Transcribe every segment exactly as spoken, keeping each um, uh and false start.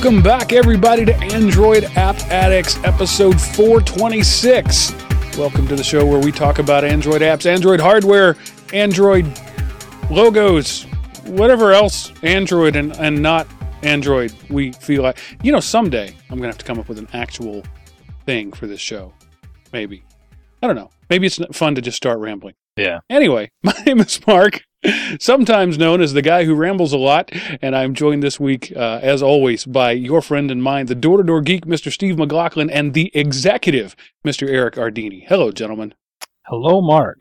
Welcome back, everybody, to Android App Addicts, episode four twenty-six. Welcome to the show where we talk about Android apps, Android hardware, Android logos, whatever else Android and, and not Android we feel like. You know, someday I'm going to have to come up with an actual thing for this show. Maybe. I don't know. Maybe it's fun to just start rambling. Yeah. Anyway, my name is Mark, sometimes known as the guy who rambles a lot, and I'm joined this week, uh, as always, by your friend and mine, the door-to-door geek, Mister Steve McLaughlin, and the executive, Mister Eric Ardini. Hello, gentlemen. Hello, Mark.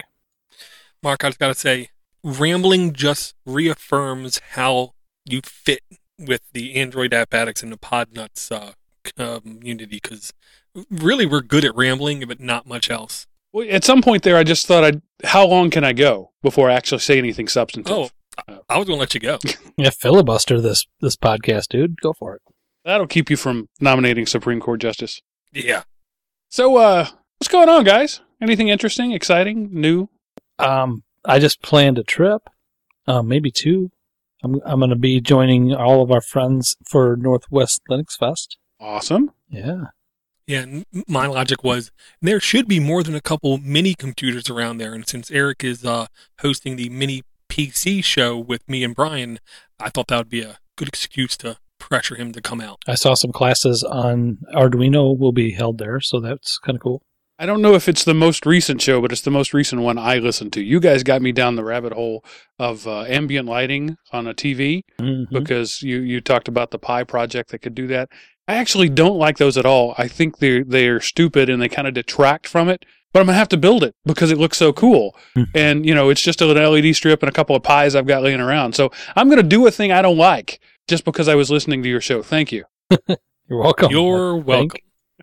Mark, I just got to say, rambling just reaffirms how you fit with the Android App Addicts and the Podnuts uh, community, because really we're good at rambling, but not much else. Well, at some point there, I just thought, I'd, how long can I go before I actually say anything substantive? Oh, I was going to let you go. Yeah, filibuster this this podcast, dude. Go for it. That'll keep you from nominating Supreme Court Justice. Yeah. So, uh, what's going on, guys? Anything interesting, exciting, new? Um, I just planned a trip, uh, maybe two. I'm I'm going to be joining all of our friends for Northwest Linux Fest. Awesome. Yeah. Yeah, my logic was there should be more than a couple mini computers around there. And since Eric is uh, hosting the mini P C show with me and Brian, I thought that would be a good excuse to pressure him to come out. I saw some classes on Arduino will be held there, so that's kind of cool. I don't know if it's the most recent show, but it's the most recent one I listened to. You guys got me down the rabbit hole of uh, ambient lighting on a T V mm-hmm. because you, you talked about the Pi project that could do that. I actually don't like those at all. I think they're, they're stupid and they kind of detract from it, but I'm going to have to build it because it looks so cool. Mm-hmm. And, you know, it's just an L E D strip and a couple of Pis I've got laying around. So I'm going to do a thing I don't like just because I was listening to your show. Thank you. You're welcome. You're welcome.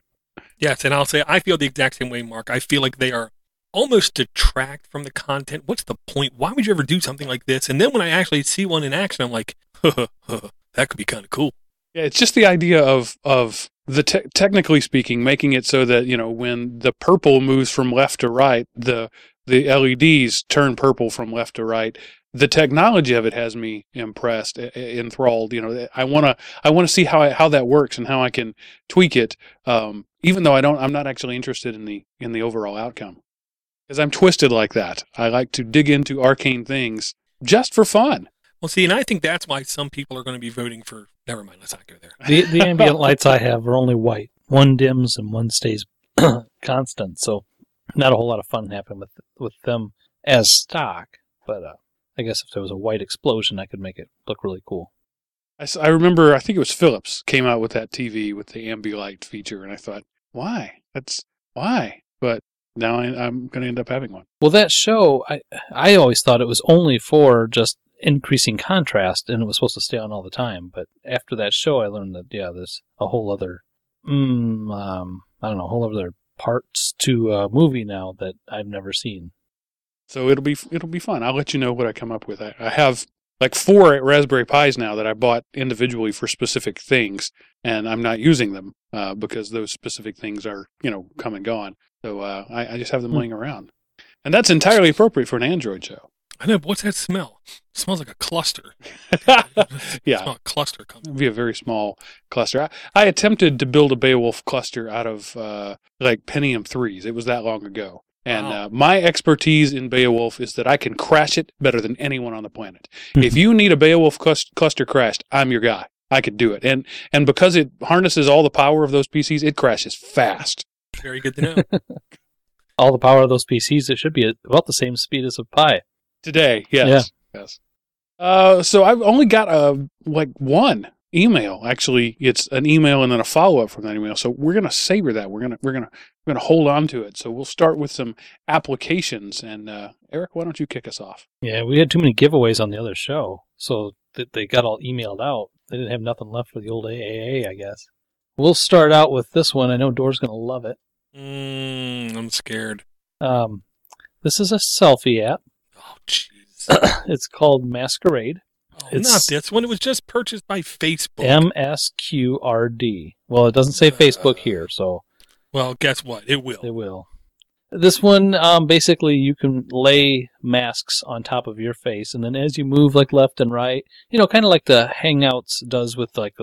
Yes, and I'll say I feel the exact same way, Mark. I feel like they are almost detract from the content. What's the point? Why would you ever do something like this? And then when I actually see one in action, I'm like, that could be kind of cool. Yeah, it's just the idea of of the te- technically speaking, making it so that, you know, when the purple moves from left to right, the the L E Ds turn purple from left to right. The technology of it has me impressed, enthralled. You know, I want to I want to see how I, how that works and how I can tweak it. Um, even though I don't, I'm not actually interested in the in the overall outcome, because I'm twisted like that. I like to dig into arcane things just for fun. Well, see, and I think that's why some people are going to be voting for. Never mind, let's not go there. The, the ambient lights I have are only white. One dims and one stays constant, so not a whole lot of fun happening with with them as stock. But uh, I guess if there was a white explosion, I could make it look really cool. I, I remember, I think it was Philips came out with that T V with the Ambilight feature, and I thought, why? That's why. But now I, I'm going to end up having one. Well, that show, I I always thought it was only for just increasing contrast, and it was supposed to stay on all the time. But after that show, I learned that, yeah, there's a whole other, mm, um, I don't know, whole other parts to a movie now that I've never seen. So it'll be it'll be fun. I'll let you know what I come up with. I, I have like four Raspberry Pis now that I bought individually for specific things, and I'm not using them uh, because those specific things are, you know, come and gone. So uh, I, I just have them laying around. And that's entirely appropriate for an Android show. I know, but what's that smell? It smells like a cluster. Yeah. Smell a cluster coming. It'd be a very small cluster. I, I attempted to build a Beowulf cluster out of uh, like Pentium threes. It was that long ago. And Wow. uh, my expertise in Beowulf is that I can crash it better than anyone on the planet. If you need a Beowulf clus- cluster crashed, I'm your guy. I could do it. And and because it harnesses all the power of those P Cs, it crashes fast. Very good to know. All the power of those P Cs, it should be at about the same speed as a Pi. Today, yes. Yeah. Yes. Uh, so I've only got a, like one email. Actually, it's an email and then a follow-up from that email. So we're going to savor that. We're going to we're going to we're going to hold on to it. So we'll start with some applications. And uh, Eric, why don't you kick us off? Yeah, we had too many giveaways on the other show, so that they got all emailed out. They didn't have nothing left for the old A A A, I guess. We'll start out with this one. I know Door's going to love it. Mm, I'm scared. Um, this is a selfie app. Oh, jeez. It's called Masquerade. Oh, It's not this one. It was just purchased by Facebook. M S Q R D. Well, it doesn't say Facebook here, so Well, guess what? It will. it will. This one, um, basically, you can lay masks on top of your face, and then as you move like left and right, you know, kind of like the Hangouts does with like the little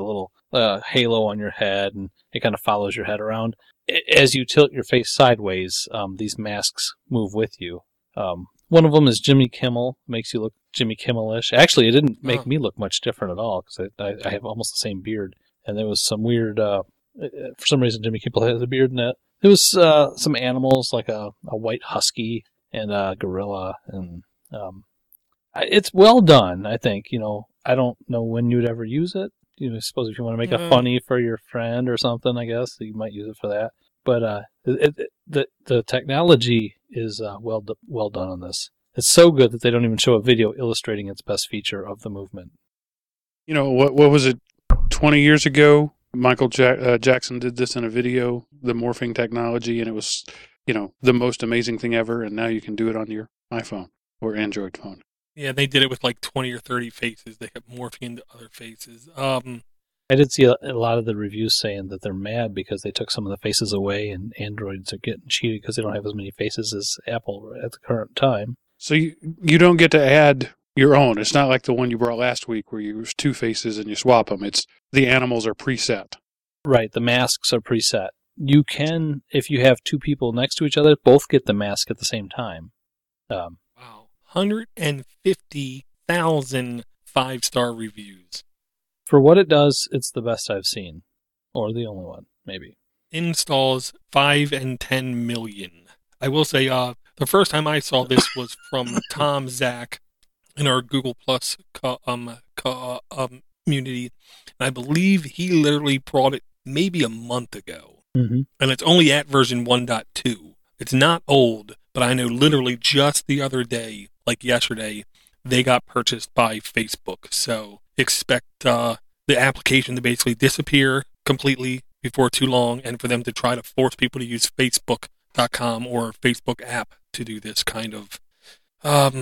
a halo on your head, and it kind of follows your head around. As you tilt your face sideways, um, these masks move with you. Um, one of them is Jimmy Kimmel, makes you look Jimmy Kimmel-ish. Actually, it didn't make Oh. me look much different at all, because I, I, I have almost the same beard. And there was some weird, uh, for some reason, Jimmy Kimmel has a beard in that. There was uh, some animals, like a, a white husky and a gorilla, and um, it's well done, I think. You know, I don't know when you'd ever use it. You know, I suppose if you want to make a Mm. funny for your friend or something, I guess you might use it for that. But uh, it, it, the the technology is uh, well d- well done on this. It's so good that they don't even show a video illustrating its best feature of the movement. You know, what what was it, twenty years ago? Michael ja- uh, Jackson did this in a video, the morphing technology, and it was, you know, the most amazing thing ever. And now you can do it on your iPhone or Android phone. Yeah, they did it with like twenty or thirty faces. They kept morphing into other faces. Um, I did see a, a lot of the reviews saying that they're mad because they took some of the faces away, and Androids are getting cheated because they don't have as many faces as Apple at the current time. So you you don't get to add your own. It's not like the one you brought last week where you use two faces and you swap them. It's the animals are preset. Right, the masks are preset. You can, if you have two people next to each other, both get the mask at the same time. Um, wow, one hundred fifty thousand five-star reviews. for what it does, it's the best I've seen, or the only one, maybe. Installs five and ten million. I will say, uh, the first time I saw this was from Tom Zach in our Google Plus co- um, co- um, community. And I believe he literally brought it maybe a month ago. Mm-hmm. And it's only at version one point two. It's not old, but I know literally just the other day, like yesterday, they got purchased by Facebook. So expect uh, the application to basically disappear completely before too long, and for them to try to force people to use Facebook dot com or Facebook app to do this kind of, um,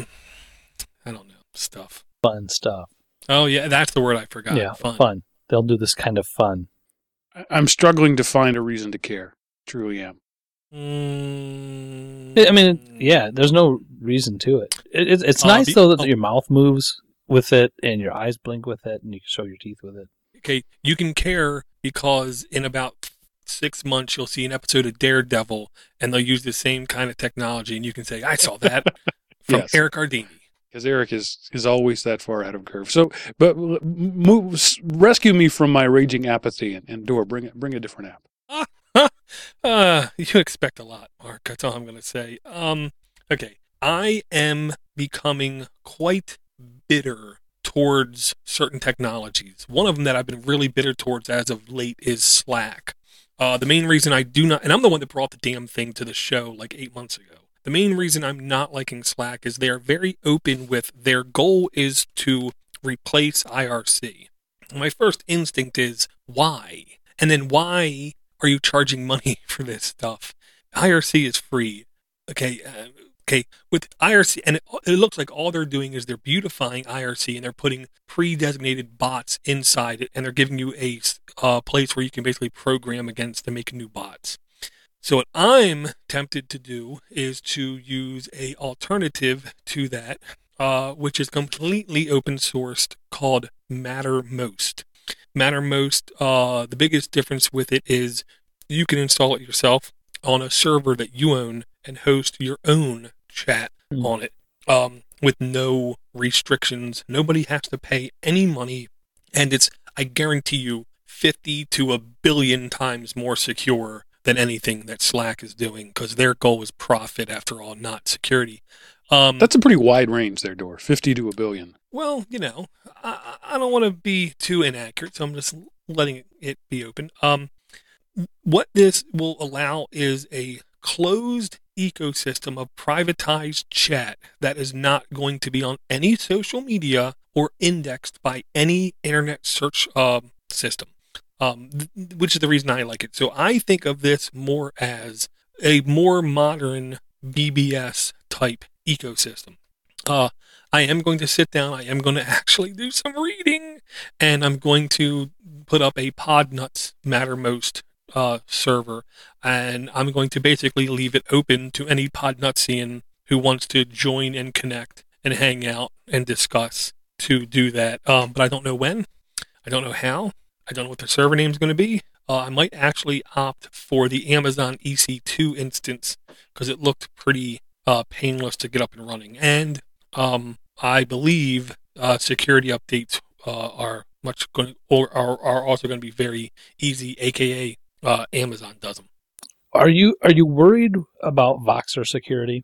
I don't know, stuff. Fun stuff. Oh, yeah, that's the word I forgot. yeah, Fun. fun. They'll do this kind of fun. I- I'm struggling to find a reason to care. Truly am. Mm, I mean, yeah, there's no reason to it. it, it it's Uh, nice, be- though, that oh. your mouth moves with it and your eyes blink with it and you can show your teeth with it. Okay, you can care because in about six months you'll see an episode of Daredevil and they'll use the same kind of technology and you can say, I saw that from Yes. Eric Ardini. Because Eric is, is always that far ahead of curve. So, but move, s- rescue me from my raging apathy and, and Dora, bring it, bring a different app. Uh, you expect a lot, Mark. That's all I'm going to say. Um, okay, I am becoming quite bitter towards certain technologies. One of them that I've been really bitter towards as of late is Slack. Uh, the main reason I do not, and I'm the one that brought the damn thing to the show like eight months ago. The main reason I'm not liking Slack is they are very open with their goal is to replace I R C. My first instinct is why? And then why are you charging money for this stuff? I R C is free. Okay, uh, okay. With I R C, and it, it looks like all they're doing is they're beautifying I R C and they're putting pre-designated bots inside it, and they're giving you a uh, place where you can basically program against to make new bots. So what I'm tempted to do is to use a alternative to that, uh, which is completely open sourced, called Mattermost. Mattermost, uh, the biggest difference with it is you can install it yourself on a server that you own and host your own chat Hmm. on it, um, with no restrictions. Nobody has to pay any money, and it's, I guarantee you, fifty to a billion times more secure than anything that Slack is doing, because their goal is profit after all, not security. Um, That's a pretty wide range there, Dora. fifty to a billion. well, you know, I, I don't want to be too inaccurate, so I'm just letting it be open. Um, what this will allow is a closed ecosystem of privatized chat that is not going to be on any social media or indexed by any internet search uh, system, um, th- which is the reason I like it. So I think of this more as a more modern B B S type ecosystem. Uh, I am going to sit down. I am going to actually do some reading, and I'm going to put up a Podnuts Mattermost uh, server, and I'm going to basically leave it open to any Podnutsian who wants to join and connect and hang out and discuss to do that. Um, but I don't know when. I don't know how. I don't know what the server name is going to be. Uh, I might actually opt for the Amazon E C two instance because it looked pretty uh, painless to get up and running. And um, I believe uh, security updates uh, are much going or are, are also going to be very easy, aka uh, Amazon does them. Are you are you worried about Voxer security?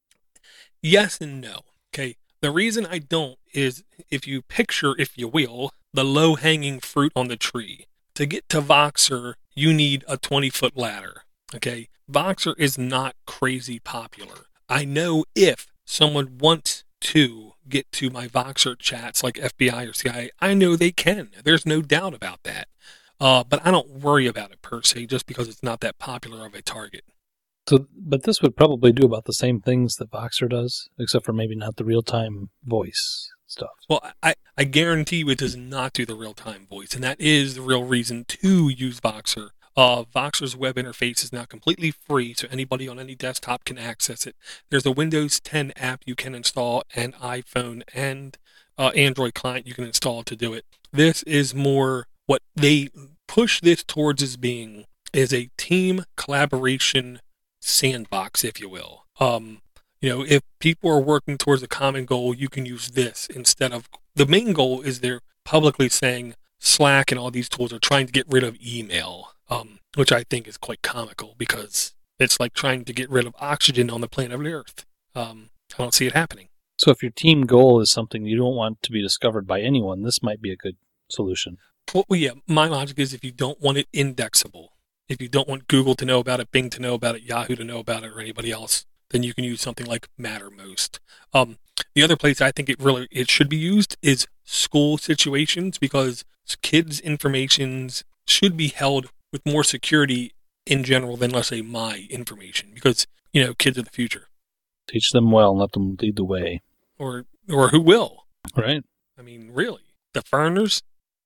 Yes and no. Okay. The reason I don't is if you picture, if you will, the low-hanging fruit on the tree. To get to Voxer, you need a twenty-foot ladder. Okay. Voxer is not crazy popular. I know if someone wants to get to my Voxer chats like F B I or C I A, I know they can. There's no doubt about that. Uh, but I don't worry about it per se just because it's not that popular of a target. So, but this would probably do about the same things that Voxer does, except for maybe not the real-time voice stuff. Well, I, I guarantee you it does not do the real-time voice, and that is the real reason to use Voxer. Uh, Voxer's web interface is now completely free, so anybody on any desktop can access it. There's a Windows ten app you can install, and iPhone and uh, Android client you can install to do it. This is more what they push this towards as being is a team collaboration sandbox, if you will. Um, you know, if people are working towards a common goal, you can use this instead of the main goal is they're publicly saying Slack and all these tools are trying to get rid of email, um, which I think is quite comical because it's like trying to get rid of oxygen on the planet of the Earth. Um, I don't see it happening. So if your team goal is something you don't want to be discovered by anyone, this might be a good solution. Well, yeah, my logic is if you don't want it indexable, if you don't want Google to know about it, Bing to know about it, Yahoo to know about it, or anybody else, then you can use something like Mattermost. Um, the other place I think it really it should be used is school situations because kids' informations should be held with more security in general than, let's say, my information because, you know, kids are the future. Teach them well and let them lead the way. Or or who will. Right. I mean, really. The foreigners?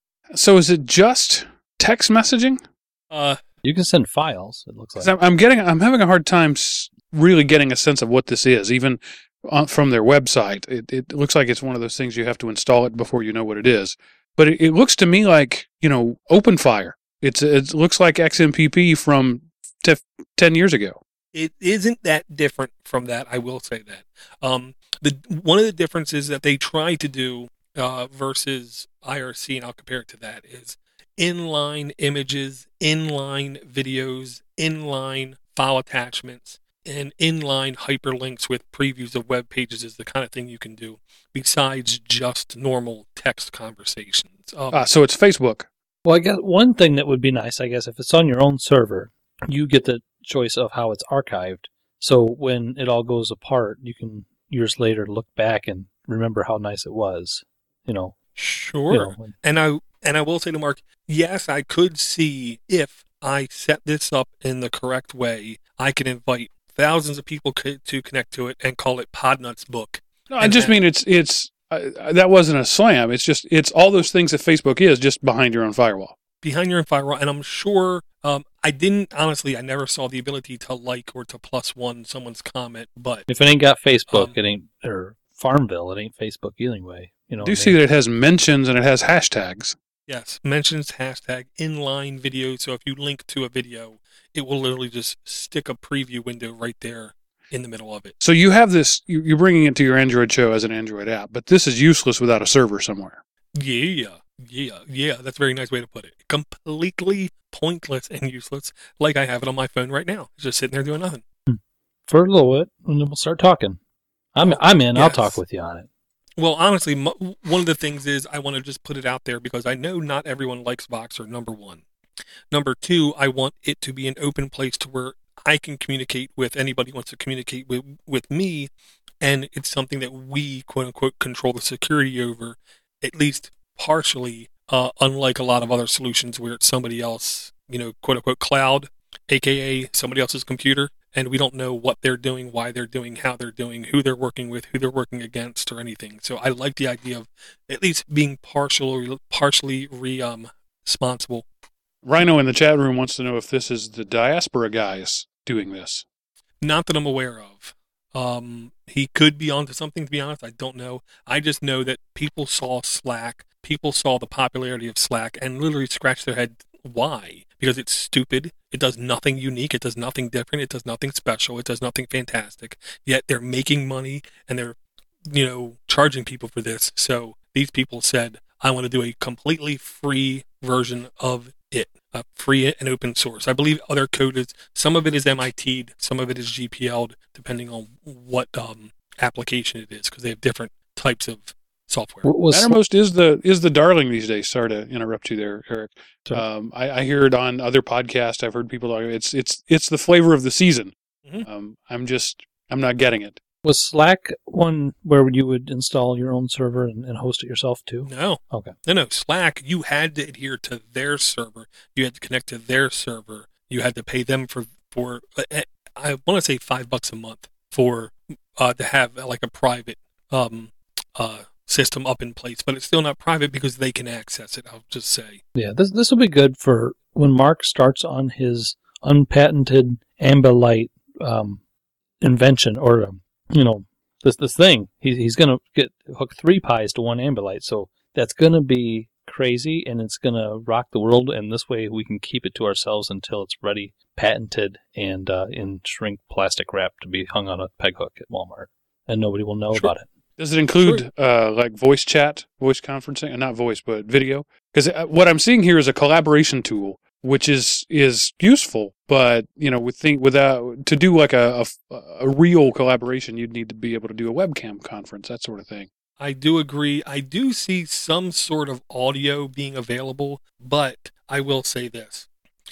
So is it just text messaging? Uh, You can send files, it looks 'Cause like. I'm, I'm getting, I'm having a hard time s- really getting a sense of what this is, even on, from their website. It, it looks like it's one of those things you have to install it before you know what it is. But it, it looks to me like, you know, OpenFire. It's it looks like X M P P from t- ten years ago. It isn't that different from that. I will say that. Um, the one of the differences that they try to do uh, versus I R C, and I'll compare it to that, is inline images, inline videos, inline file attachments, and inline hyperlinks with previews of web pages is the kind of thing you can do besides just normal text conversations. Um, Ah, so it's Facebook. Well, I guess one thing that would be nice, I guess, if it's on your own server, you get the choice of how it's archived. So when it all goes apart, you can years later look back and remember how nice it was. You know. Sure. You know, And I and I will say to Mark, yes, I could see if I set this up in the correct way, I could invite thousands of people co- to connect to it and call it Podnuts Book. No, I And just have- mean it's it's uh, that wasn't a slam. It's just it's all those things that Facebook is just behind your own firewall. behind your own firewall, and I'm sure um, I didn't honestly. I never saw the ability to like or to plus one someone's comment, but if it ain't got Facebook, Um, it ain't, or Farmville, it ain't Facebook anyway. You know. Do you see that it has mentions and it has hashtags? yes, mentions hashtag inline video. So if you link to a video, it will literally just stick a preview window right there in the middle of it. So you have this. you- You're bringing it to your Android show as an Android app, but this is useless without a server somewhere. Yeah, yeah, yeah. That's a very nice way to put it. Completely pointless and useless, like I have it on my phone right now. It's just sitting there doing nothing. For a little bit, and then we'll start talking. I'm I'm in. I'll Yes. talk with you on it. Well, honestly, m- one of the things is I want to just put it out there because I know not everyone likes Voxer, number one. Number two, I want it to be an open place to where I can communicate with anybody who wants to communicate with, with me, and it's something that we, quote-unquote, control the security over, at least partially, uh, unlike a lot of other solutions where it's somebody else, you know, quote-unquote, cloud, a k a somebody else's computer, and we don't know what they're doing, why they're doing, how they're doing, who they're working with, who they're working against, or anything. So I like the idea of at least being partial, partially re, um, responsible. Rhino in the chat room wants to know if this is the diaspora guys doing this. Not that I'm aware of. Um, he could be onto something, to be honest. I don't know. I just know that people saw Slack. people saw the popularity of Slack and literally scratched their head. Why? Because it's stupid. It does nothing unique. It does nothing different. It does nothing special. It does nothing fantastic. Yet they're making money and they're, you know, charging people for this. So these people said, I want to do a completely free version of it, uh, free and open source. I believe other code is, some of it is M I T'd, some of it is G P L'd, depending on what um, application it is, because they have different types of software. Was Mattermost is the is the darling these days. Sorry to interrupt you there, Eric. Sorry. Um, I, I hear it on other podcasts. I've heard people talk. It's it's it's the flavor of the season. Mhm. Um, I'm just I'm not getting it. Was Slack one where you would install your own server and, and host it yourself too? No. Okay. No, no. Slack, you had to adhere to their server. You had to connect to their server. You had to pay them for, for uh, I want to say five bucks a month for uh, to have uh, like a private um, uh, system up in place. But it's still not private because they can access it, I'll just say. Yeah, this this will be good for when Mark starts on his unpatented Ambilight um, invention, or um, you know, this this thing. He, he's going to get hook three pies to one Ambilight, so that's going to be crazy, and it's going to rock the world. And this way, we can keep it to ourselves until it's ready, patented, and uh, in shrink plastic wrap to be hung on a peg hook at Walmart, and nobody will know Sure. about it. Does it include uh, like voice chat, voice conferencing, uh, not voice, but video? Because what I'm seeing here is a collaboration tool, which is is useful, but you know, with think without to do like a, a a real collaboration, you'd need to be able to do a webcam conference, that sort of thing. I do agree. I do see some sort of audio being available, but I will say this.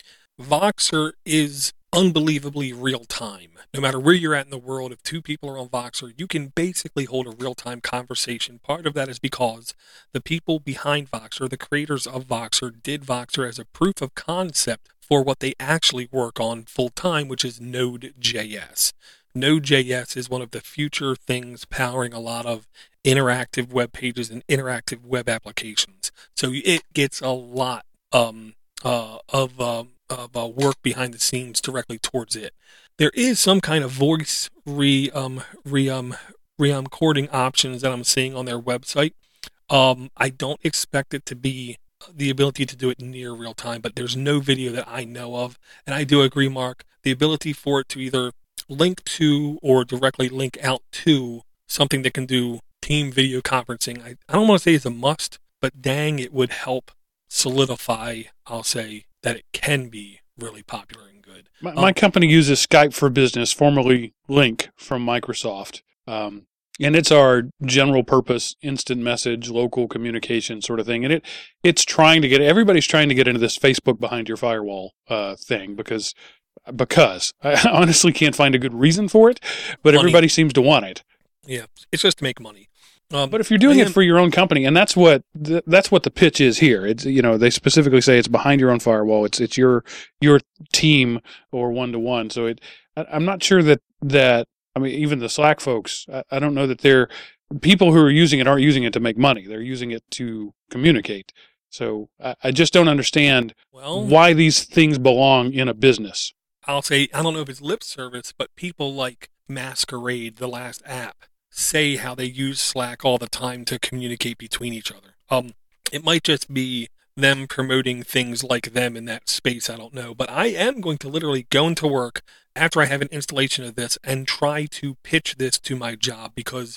Voxer is unbelievably real time. No matter where you're at in the world, if two people are on Voxer, you can basically hold a real-time conversation. Part of that is because the people behind Voxer, the creators of Voxer, did Voxer as a proof of concept for what they actually work on full-time, which is Node.js. Node.js is one of the future things powering a lot of interactive web pages and interactive web applications. So it gets a lot um, uh, of... Um, of uh, work behind the scenes directly towards it. There is some kind of voice re um re um re-recording options that I'm seeing on their website. Um, I don't expect it to be the ability to do it near real time, but there's no video that I know of. And I do agree, Mark, the ability for it to either link to or directly link out to something that can do team video conferencing, I, I don't want to say it's a must, but dang, it would help solidify, I'll say, that it can be really popular and good. My, my Um, company uses Skype for Business, formerly Link from Microsoft. Um, and it's our general purpose instant message, local communication sort of thing. And it it's trying to get, everybody's trying to get into this Facebook behind your firewall uh, thing because, because I honestly can't find a good reason for it, but Money. everybody seems to want it. Yeah, it's just to make money. Um, But if you're doing I it am- for your own company, and that's what th- that's what the pitch is here. It's, you know, they specifically say it's behind your own firewall. It's it's your your team or one to one. So it, I, I'm not sure that that I mean, even the Slack folks, I, I don't know that they're people who are using it aren't using it to make money. They're using it to communicate. So I, I just don't understand well, why these things belong in a business. I'll say, I don't know if it's lip service, but people like Masquerade, the last app, say how they use Slack all the time to communicate between each other. Um, it might just be them promoting things like them in that space, I don't know. But I am going to literally go into work after I have an installation of this and try to pitch this to my job, because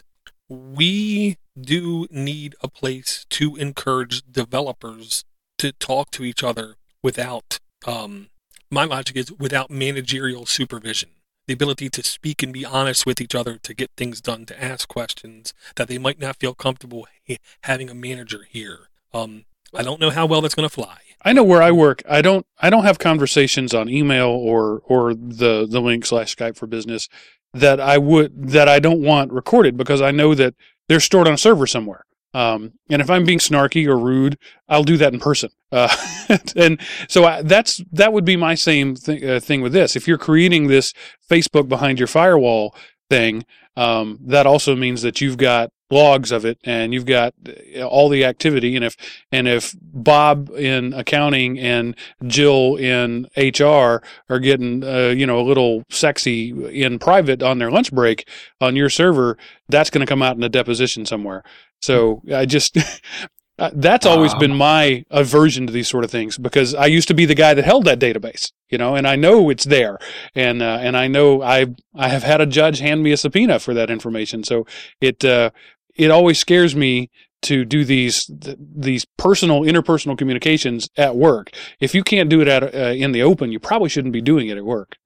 we do need a place to encourage developers to talk to each other without, um, my logic is without managerial supervision. The ability to speak and be honest with each other, to get things done, to ask questions that they might not feel comfortable ha- having a manager here. Um, I don't know how well that's going to fly. I know where I work. I don't. I don't have conversations on email or or the the link slash Skype for Business that I would that I don't want recorded, because I know that they're stored on a server somewhere. Um, and if I'm being snarky or rude, I'll do that in person. Uh, and so I, that's that would be my same th- uh, thing with this. If you're creating this Facebook behind your firewall thing, um, that also means that you've got logs of it and you've got all the activity. And if and if Bob in accounting and Jill in H R are getting uh, you know a little sexy in private on their lunch break on your server, that's going to come out in a deposition somewhere. So I just Uh, that's always Um, been my aversion to these sort of things, because I used to be the guy that held that database, you know, and I know it's there, and uh, and I know I I have had a judge hand me a subpoena for that information, so it uh, it always scares me to do these th- these personal interpersonal communications at work. If you can't do it at uh, in the open, you probably shouldn't be doing it at work.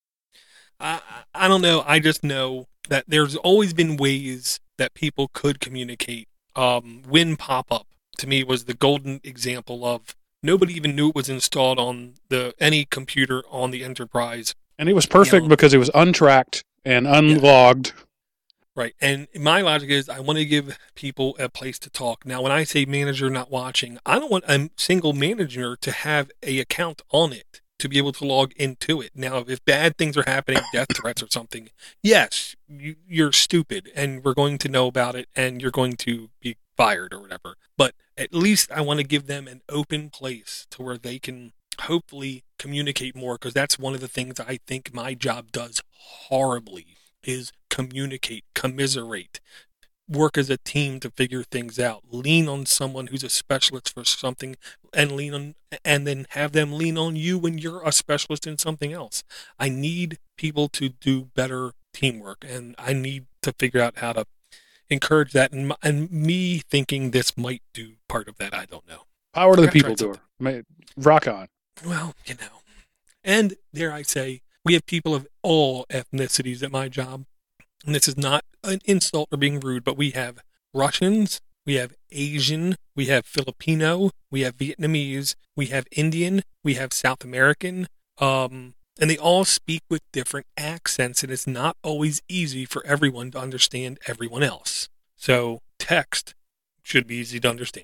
I I don't know. I just know that there's always been ways that people could communicate. Um, Win pop-up to me was the golden example of nobody even knew it was installed on the any computer on the Enterprise. And it was perfect You know, because it was untracked and unlogged. right. And my logic is I want to give people a place to talk. Now, when I say manager not watching, I don't want a single manager to have a account on it to be able to log into it. Now, if bad things are happening, death threats or something, yes, you, you're stupid and we're going to know about it and you're going to be fired or whatever. But at least I want to give them an open place to where they can hopefully communicate more, because that's one of the things I think my job does horribly is communicate, commiserate, work as a team to figure things out, lean on someone who's a specialist for something and lean on, and then have them lean on you when you're a specialist in something else. I need people to do better teamwork, and I need to figure out how to encourage that. And, and me thinking this might do part of that, I don't know. Power to the I people, tried door. May- Rock on. Well, you know. And dare I say, we have people of all ethnicities at my job. And this is not an insult or being rude, but we have Russians, we have Asian, we have Filipino, we have Vietnamese, we have Indian, we have South American, um, and they all speak with different accents, and it's not always easy for everyone to understand everyone else. So text should be easy to understand.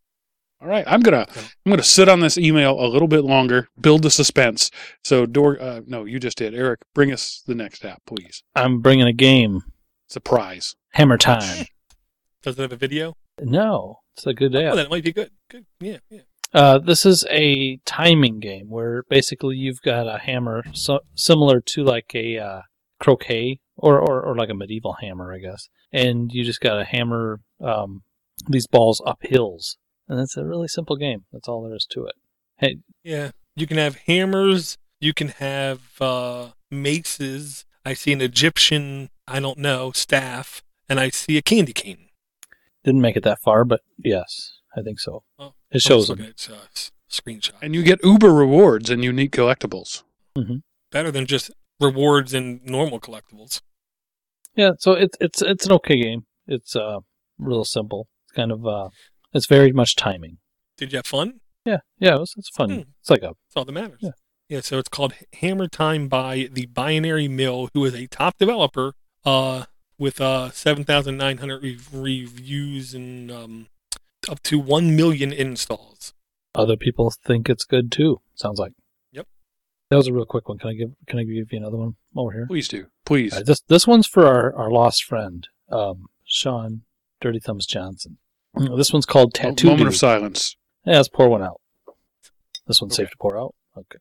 All right, I'm gonna I'm gonna sit on this email a little bit longer, build the suspense. So, Dor, uh, no, you just did. Eric, bring us the next app, please. I'm bringing a game. Surprise. Hammer Time. Does it have a video? No, it's a good app. Oh, that might be good. Good. Yeah, yeah. Uh, this is a timing game where basically you've got a hammer so, similar to like a uh, croquet or, or, or like a medieval hammer, I guess. And you just got to hammer um, these balls up hills. And it's a really simple game. That's all there is to it. Hey, Yeah, you can have hammers. You can have uh, maces. I see an Egyptian, I don't know, staff. And I see a candy cane. didn't make it that far, but yes, I think so. Oh, It shows I'm them. just looking at its, uh, s- screenshot. And you get Uber rewards and unique collectibles. Better than just rewards and normal collectibles. Yeah, so it's it's it's an okay game. It's uh real simple. It's kind of uh it's very much timing. Did you have fun? Yeah, yeah, it was, it's fun. Hmm. It's like a That's all that matters. Yeah. Yeah, so it's called Hammer Time by the Binary Mill, who is a top developer uh, with uh, seven thousand nine hundred re- reviews and um, up to one million installs. other people think it's good too. Sounds like. Yep. That was a real quick one. Can I give Can I give you another one over here? Please do. Please. All right, this this one's for our, our lost friend, um, Sean Dirty Thumbs Johnson. This one's called Tattoo Moment Dude. of silence. Yeah, let's pour one out. This one's Okay. safe to pour out? Okay.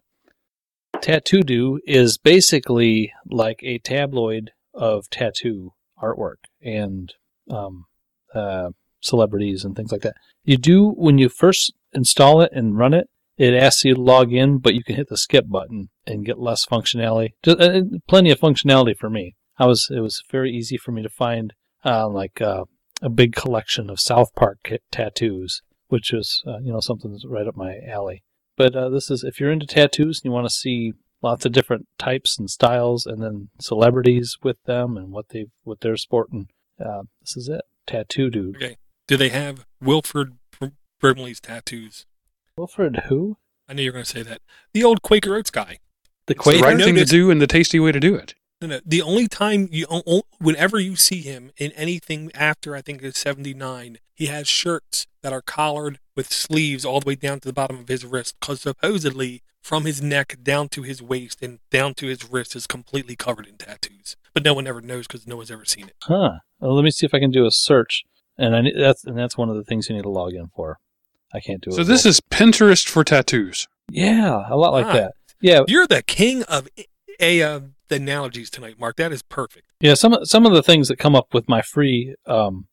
Tattoo Do is basically like a tabloid of tattoo artwork and um, uh, celebrities and things like that. You do, when you first install it and run it, it asks you to log in, but you can hit the skip button and get less functionality. Just, uh, plenty of functionality for me. I was It was very easy for me to find uh, like uh, a big collection of South Park ca- tattoos, which is uh, you know something that's right up my alley. But uh, this is, if you're into tattoos and you want to see lots of different types and styles, and then celebrities with them and what they what they're sporting, uh, this is it. Tattoo Dude. Okay. Do they have Wilford Br- Brimley's tattoos? Wilfred who? I knew you were going to say that. The old Quaker Oats guy. The It's the Quaker. right thing to noticed- do and the tasty way to do it. No, no. The only time you, o- o- whenever you see him in anything after I think it's seventy-nine, he has shirts that are collared with sleeves all the way down to the bottom of his wrist, because supposedly from his neck down to his waist and down to his wrist is completely covered in tattoos. But no one ever knows because no one's ever seen it. Huh. Well, let me see if I can do a search. And I need, that's and that's one of the things you need to log in for. I can't do it. So this is Pinterest for tattoos. yeah, a lot like Ah. that. Yeah, You're the king of a, uh, the analogies tonight, Mark. That is perfect. yeah. Some some of the things that come up with my free um,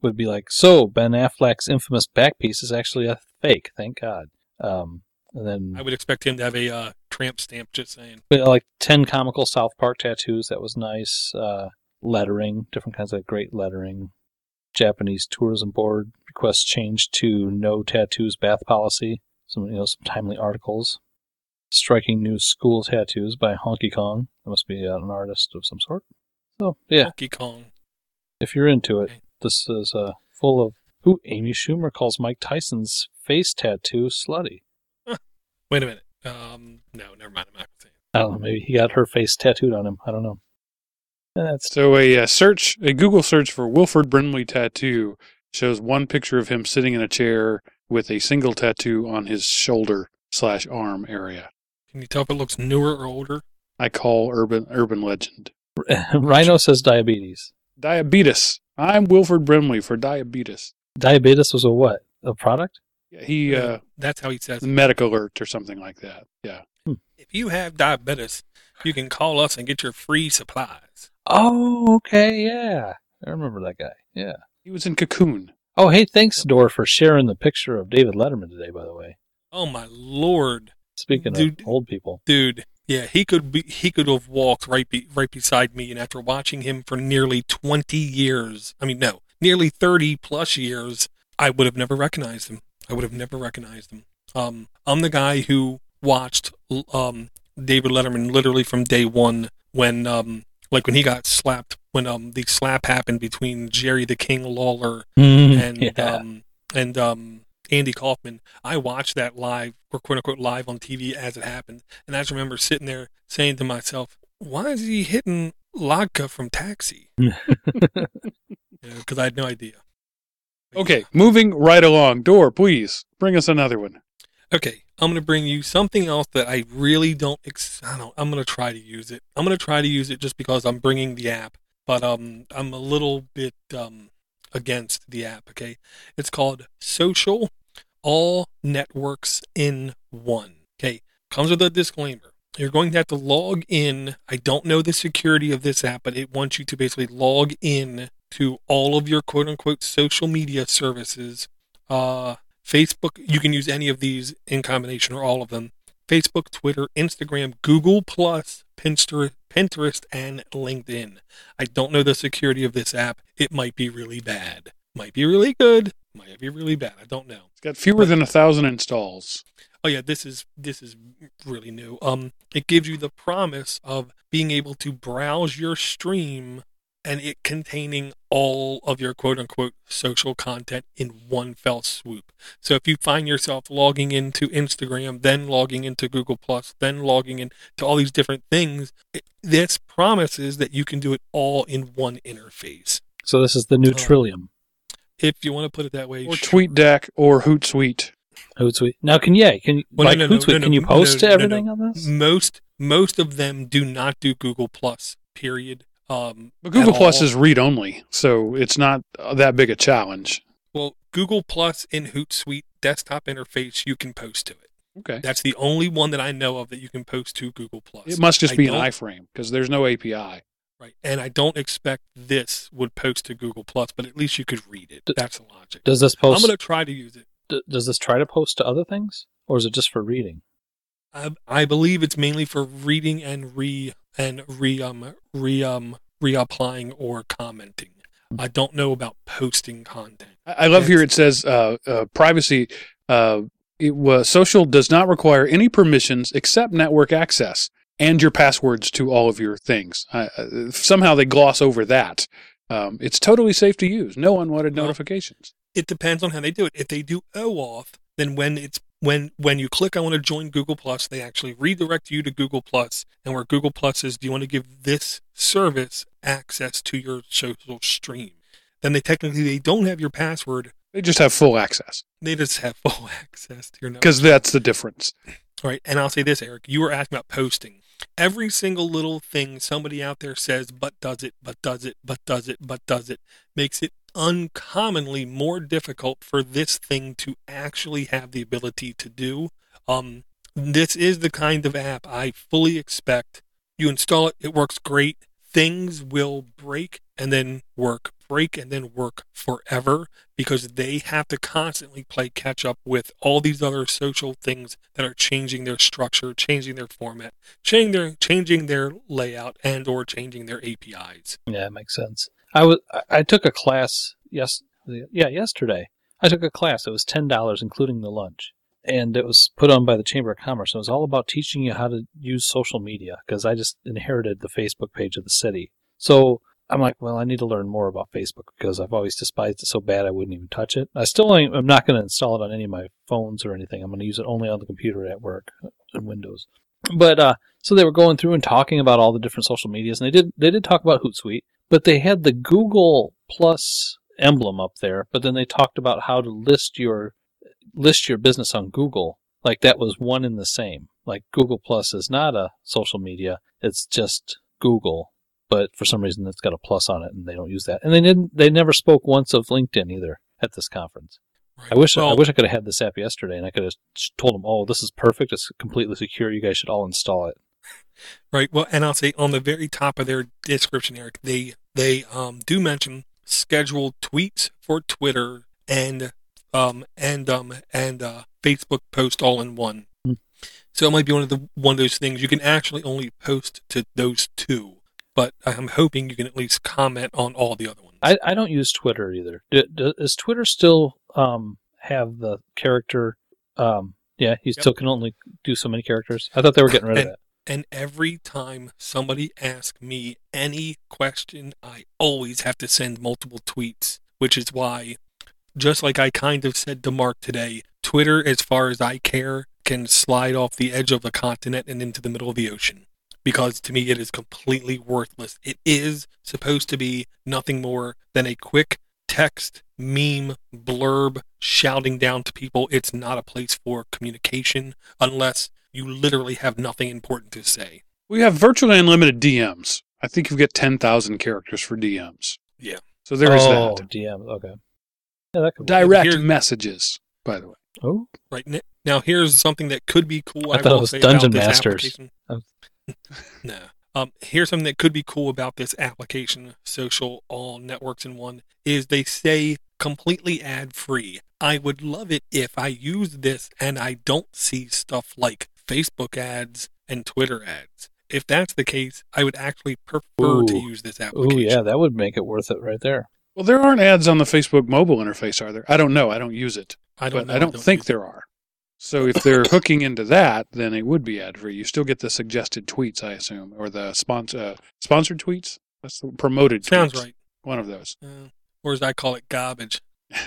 would be like, so Ben Affleck's infamous back piece is actually a fake. Thank God. Um, and then I would expect him to have a uh, tramp stamp, just saying. but, like ten comical South Park tattoos. That was nice. Uh, lettering, different kinds of great lettering. Japanese tourism board requests change to no tattoos bath policy. Some, you know, some timely articles. Striking new school tattoos by Honky Kong. That must be uh, an artist of some sort. So, yeah. Donkey Kong. If you're into it, Okay. this is uh, full of... Ooh, Amy Schumer calls Mike Tyson's face tattoo slutty. Wait a minute. Um, no, never mind. I'm not going to say it. I don't know, maybe he got her face tattooed on him. I don't know. That's So a uh, search, a Google search for Wilford Brimley tattoo shows one picture of him sitting in a chair with a single tattoo on his shoulder slash arm area. Can you tell if it looks newer or older? I call urban urban legend. Rhino says diabetes. Diabetes. I'm Wilford Brimley for diabetes. Diabetes was a what? A product? He uh, That's how he says it. medical alert or something like that. Yeah. If you have diabetes, you can call us and get your free supplies. Oh, okay, yeah. I remember that guy. Yeah. He was in Cocoon. Oh, hey, thanks, Dor, for sharing the picture of David Letterman today, by the way. Oh my lord, Speaking Dude. of old people. dude! Yeah, he could be. He could have walked right be, right beside me, and after watching him for nearly twenty years, I mean, no, nearly thirty plus years, I would have never recognized him. I would have never recognized him. Um, I'm the guy who watched um David Letterman literally from day one when um like when he got slapped when um the slap happened between Jerry the King Lawler and yeah. um and um Andy Kaufman. I watched that live, or quote unquote live on T V as it happened, and I just remember sitting there saying to myself, "Why is he hitting Ladka from Taxi?" Because I had no idea. Okay, moving right along. Dor, please bring us another one. Okay, I'm going to bring you something else that I really don't, ex- I don't, I'm going to try to use it. I'm going to try to use it just because I'm bringing the app, but um, I'm a little bit um, against the app, okay? It's called Social All Networks in One, okay? Comes with a disclaimer. You're going to have to log in. I don't know the security of this app, but it wants you to basically log in to all of your quote-unquote social media services. Uh, Facebook, you can use any of these in combination or all of them. Facebook, Twitter, Instagram, Google+, Pinterest, Pinterest, and LinkedIn. I don't know the security of this app. It might be really bad. Might be really good. Might be really bad. I don't know. It's got fewer than a thousand installs. Oh yeah, this is this is really new. Um, it gives you the promise of being able to browse your stream and it containing all of your quote-unquote social content in one fell swoop. So if you find yourself logging into Instagram, then logging into Google Plus, then logging into all these different things, it, this promises that you can do it all in one interface. So this is the new Oh. Trillium. If you want to put it that way. Or sure. TweetDeck or Hootsuite. Hootsuite. Now, can yeah, can you Well, like no, no, no, Hootsuite? no, Can you no, post no, to no, everything no. on this? Most most of them do not do Google Plus, period. Um, But Google at Plus all. is read-only, so it's not uh, that big a challenge. Well, Google Plus in Hootsuite desktop interface, you can post to it. Okay. That's the only one that I know of that you can post to Google Plus. It must just I be an don't- iframe, because there's no A P I. Right. And I don't expect this would post to Google Plus, but at least you could read it. D- That's the logic. Does this I'm post? going to try to use it. d- does this try to post to other things, or is it just for reading? I, I believe it's mainly for reading and re and re um re um reapplying or commenting. I don't know about posting content. I, I love here it It's- says uh, uh, privacy. Uh, it was social does not require any permissions except network access and your passwords to all of your things. Uh, uh, somehow they gloss over that. Um, it's totally safe to use. No unwanted Well, notifications. It depends on how they do it. If they do OAuth, then when it's when when you click I want to join Google Plus, they actually redirect you to Google Plus, and where Google Plus is, do you want to give this service access to your social stream? Then they technically they don't have your password. They just have full access, They just have full access to your network. because that's the difference. All right, and I'll say this, Eric, you were asking about posting. Every single little thing somebody out there says, but does it, but does it, but does it, but does it, makes it uncommonly more difficult for this thing to actually have the ability to do. Um, this is the kind of app I fully expect. You install it, it works great. Things will break and then work break and then work forever because they have to constantly play catch up with all these other social things that are changing their structure, changing their format, changing their changing their layout, and or changing their A P Is. Yeah, it makes sense. I was I I took a class yes yeah yesterday. I took a class. It was ten dollars including the lunch, and it was put on by the Chamber of Commerce. It was all about teaching you how to use social media because I just inherited the Facebook page of the city. So I'm like, well, I need to learn more about Facebook because I've always despised it so bad I wouldn't even touch it. I still ain't, I'm not going to install it on any of my phones or anything. I'm going to use it only on the computer at work and Windows. But uh, so they were going through and talking about all the different social medias, and they did they did talk about Hootsuite, but they had the Google Plus emblem up there. But then they talked about how to list your list your business on Google. Like that was one and the same. Like Google Plus is not a social media; it's just Google. But for some reason, it's got a plus on it, and they don't use that. And they didn't. They never spoke once of LinkedIn either at this conference. Right. I wish. Well, I wish I could have had this app yesterday, and I could have told them, "Oh, this is perfect. It's completely secure. You guys should all install it." Right. Well, and I'll say on the very top of their description, Eric, they they um, do mention scheduled tweets for Twitter and um and um and uh, Facebook post all in one. Mm-hmm. So it might be one of the one of those things you can actually only post to those two. But I'm hoping you can at least comment on all the other ones. I, I don't use Twitter either. Do, do, does Twitter still um, have the character? Um, yeah, you yep. still can only do so many characters. I thought they were getting rid and, of that. And every time somebody asks me any question, I always have to send multiple tweets, which is why, just like I kind of said to Mark today, Twitter, as far as I care, can slide off the edge of a continent and into the middle of the ocean. Because to me, it is completely worthless. It is supposed to be nothing more than a quick text, meme, blurb, shouting down to people. It's not a place for communication unless you literally have nothing important to say. We have virtually unlimited D Ms. I think you get ten thousand characters for D Ms. Yeah. So there is oh, that. D Ms, okay. Yeah, that could Direct Here's, messages, by the way. Oh. Right. Now, here's something that could be cool. I, I thought will it was say Dungeon about this Masters. application. No. Um, here's something that could be cool about this application, Social All Networks in One, is they say completely ad-free. I would love it if I use this and I don't see stuff like Facebook ads and Twitter ads. If that's the case, I would actually prefer Ooh. to use this application. Oh, yeah, that would make it worth it right there. Well, there aren't ads on the Facebook mobile interface, are there? I don't know. I don't use it. I don't but know. I don't, I don't think there are. So if they're hooking into that, then it would be ad-free. You still get the suggested tweets, I assume, or the sponsor, uh, sponsored tweets? That's the promoted Sounds tweets. right. One of those. Uh, or as I call it, garbage.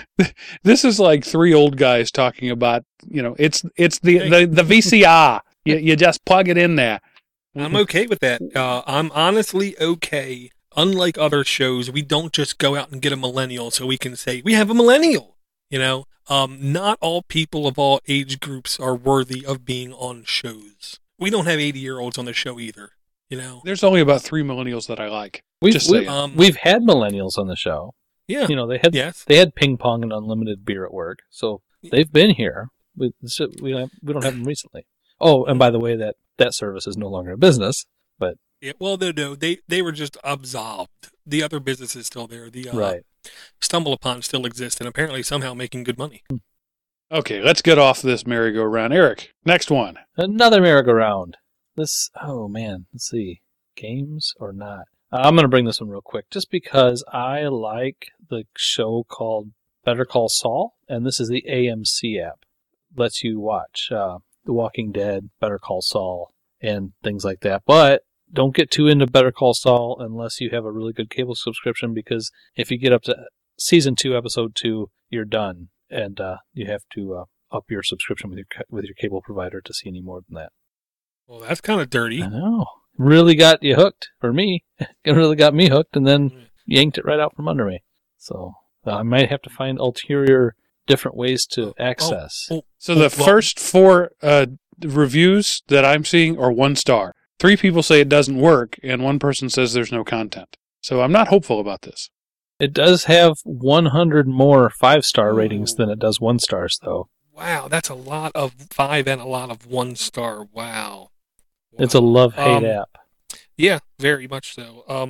This is like three old guys talking about, you know, it's it's the, the, the V C R. you, you just plug it in there. I'm okay with that. Uh, I'm honestly okay. Unlike other shows, we don't just go out and get a millennial so we can say, we have a millennial. You know, um, not all people of all age groups are worthy of being on shows. We don't have eighty-year-olds on the show either, you know. There's only about three millennials that I like. We've, just we've, saying. um, we've had millennials on the show. Yeah. You know, they had yes. they had ping pong and unlimited beer at work, so they've been here. We we don't have, we don't have them recently. Oh, and by the way, that, that service is no longer a business, but yeah, well, no, no, they they were just absolved. The other business is still there. The uh, right. Stumble Upon still exists, and apparently somehow making good money. Okay, let's get off this merry-go-round. Eric, next one. Another merry-go-round. This, oh man, let's see. Games or not? Uh, I'm going to bring this one real quick, just because I like the show called Better Call Saul, and this is the A M C app. Lets you watch uh, The Walking Dead, Better Call Saul, and things like that. But don't get too into Better Call Saul unless you have a really good cable subscription, because if you get up to season two, episode two, you're done, and uh, you have to uh, up your subscription with your with your cable provider to see any more than that. Well, that's kind of dirty. I know. Really got you hooked for me. It really got me hooked, and then yanked it right out from under me. So uh, I might have to find ulterior, different ways to access. Oh, oh, So the oh, well, first four uh, reviews that I'm seeing are one star. Three people say it doesn't work, and one person says there's no content. So I'm not hopeful about this. It does have one hundred more five-star ratings than it does one-stars, though. Wow, that's a lot of five and a lot of one star. Wow. It's a love-hate um, app. Yeah, very much so. Um,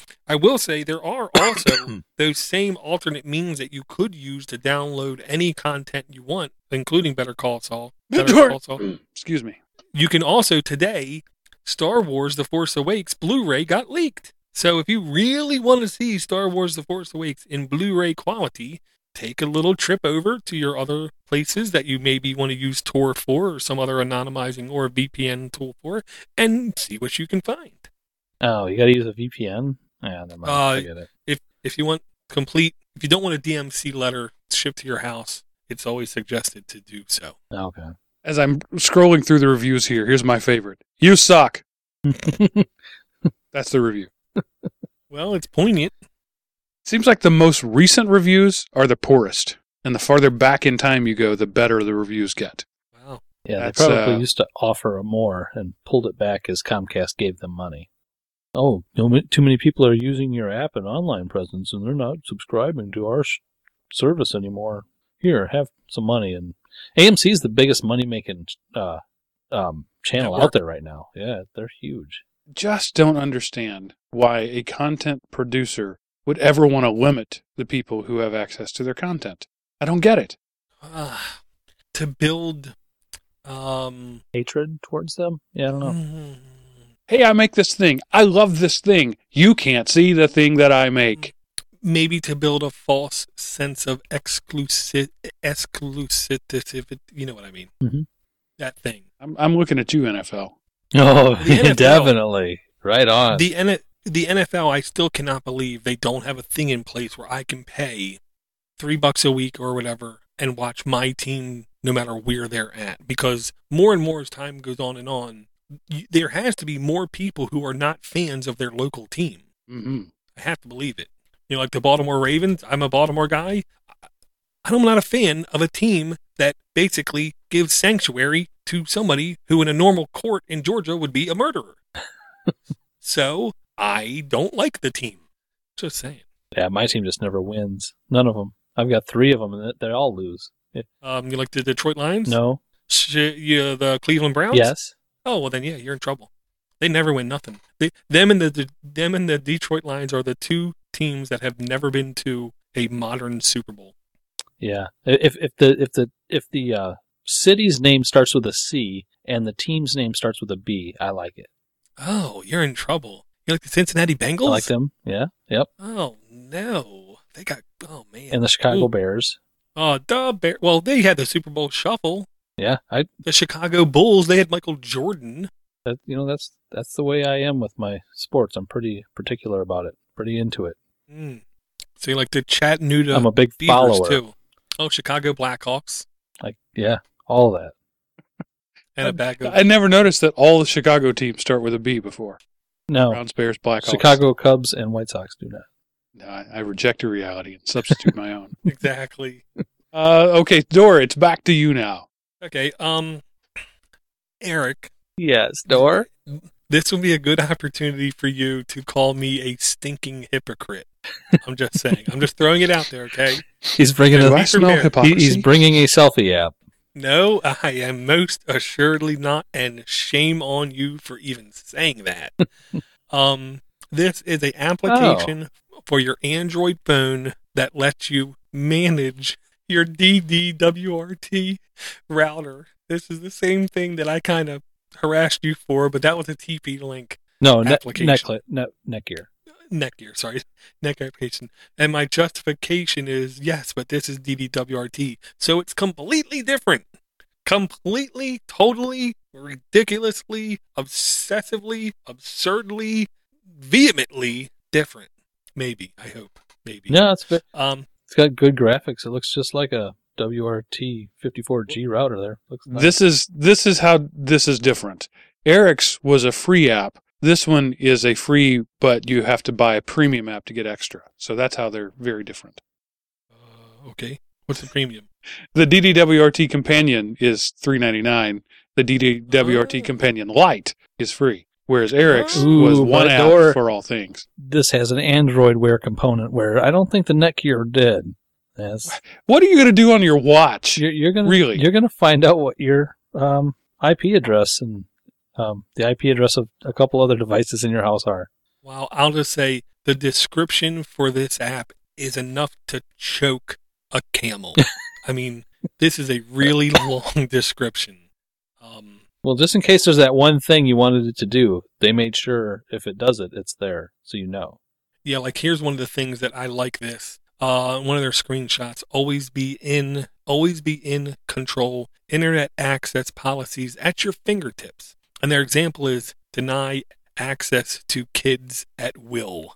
I will say there are also those same alternate means that you could use to download any content you want, including Better Call Saul. Better Call Saul. Excuse me. You can also today, Star Wars The Force Awakens Blu-ray got leaked. So if you really want to see Star Wars The Force Awakens in Blu-ray quality, take a little trip over to your other places that you maybe want to use Tor for or some other anonymizing or V P N tool for and see what you can find. Oh, you got to use a V P N? Yeah, never mind. Uh, Forget it. If if you want complete, if you don't want a D M C letter shipped to your house, it's always suggested to do so. Okay. As I'm scrolling through the reviews here, here's my favorite. You suck. That's the review. Well, it's poignant. Seems like the most recent reviews are the poorest. And the farther back in time you go, the better the reviews get. Wow. Yeah, That's, they probably uh, used to offer more and pulled it back as Comcast gave them money. Oh, you know, too many people are using your app and online presence, and they're not subscribing to our sh- service anymore. Here, have some money. And A M C is the biggest money-making uh, um, channel Network. out there right now. Yeah, they're huge. Just don't understand why a content producer would ever want to limit the people who have access to their content. I don't get it. Uh, to build... Um, Hatred towards them? Yeah, I don't know. mm, Hey, I make this thing. I love this thing. You can't see the thing that I make. maybe to build a false sense of exclusive, exclusivity. You know what I mean? Mhm. That thing. I'm, I'm looking at you, N F L. Oh, The N F L. definitely. Right on. The N- the N F L, I still cannot believe they don't have a thing in place where I can pay three bucks a week or whatever and watch my team no matter where they're at. Because more and more as time goes on and on, y- there has to be more people who are not fans of their local team. Mm-hmm. I have to believe it. You know, like the Baltimore Ravens, I'm a Baltimore guy. I'm not a fan of a team that basically gives sanctuary to somebody who in a normal court in Georgia would be a murderer. So I don't like the team. Just saying. Yeah, my team just never wins. None of them. I've got three of them, and they all lose. Yeah. Um, you like the Detroit Lions? No. Sh- you, the Cleveland Browns? Yes. Oh, well then, yeah, you're in trouble. They never win nothing. They, them and the, the them and the Detroit Lions are the two teams that have never been to a modern Super Bowl. Yeah. If if the if the if the uh, city's name starts with a C and the team's name starts with a B, I like it. Oh, you're in trouble. You like the Cincinnati Bengals? I like them. Yeah. Yep. Oh no, they got. Oh man. And the Chicago Ooh. Bears. Oh, the Bear. Well, they had the Super Bowl shuffle. Yeah. I The Chicago Bulls. They had Michael Jordan. that, you know that's that's the way I am with my sports. I'm pretty particular about it. Pretty into it. Mm. So you like the Chattanooga I'm a big Beavers follower. too. Oh, Chicago Blackhawks Like yeah, all that. and a bag of. I never noticed that all the Chicago teams start with a B before. No. Browns, Bears, Blackhawks. Chicago Cubs and White Sox do not. No, I, I reject your reality and substitute my own. Exactly. Uh, okay, Dora, it's back to you now. Okay. Um, Eric, Yes, Door. this would be a good opportunity for you to call me a stinking hypocrite. I'm just saying. I'm just throwing it out there. Okay. He's bringing Do a, I smell He- hypocrisy? he, he's bringing a selfie app. No, I am most assuredly not, and shame on you for even saying that. um, this is a application for your Android phone that lets you manage your D D W R T router. This is the same thing that I kind of harassed you for, but that was a T P link No, ne- Application. necklet, ne- neck gear. neck gear, sorry, neck application. And my justification is yes, but this is D D W R T, so it's completely different. Completely, totally, ridiculously, obsessively, absurdly, vehemently different. Maybe, I hope. Maybe. No, it's ve- Um, it's got good graphics. It looks just like a W R T fifty-four G router there. Looks nice. This is this is how this is different. Eric's was a free app. This one is a free, but you have to buy a premium app to get extra. So that's how they're very different. uh, okay. What's the premium? The D D W R T Companion is three ninety-nine. The D D W R T Oh. Companion Lite is free, whereas Eric's Ooh, was one my app door. for all things. This has an Android Wear component where I don't think the neck gear did. Yes. What are you going to do on your watch? You're, you're gonna Really? you're gonna find out what your um, I P address and um, the I P address of a couple other devices in your house are. Wow, I'll just say the description for this app is enough to choke a camel. I mean, this is a really long description. Um, Well, just in case there's that one thing you wanted it to do, they made sure if it does it, it's there, so you know. yeah, like here's one of the things that I like this. Uh, one of their screenshots, always be in, always be in control, internet access policies at your fingertips. And their example is deny access to kids at will.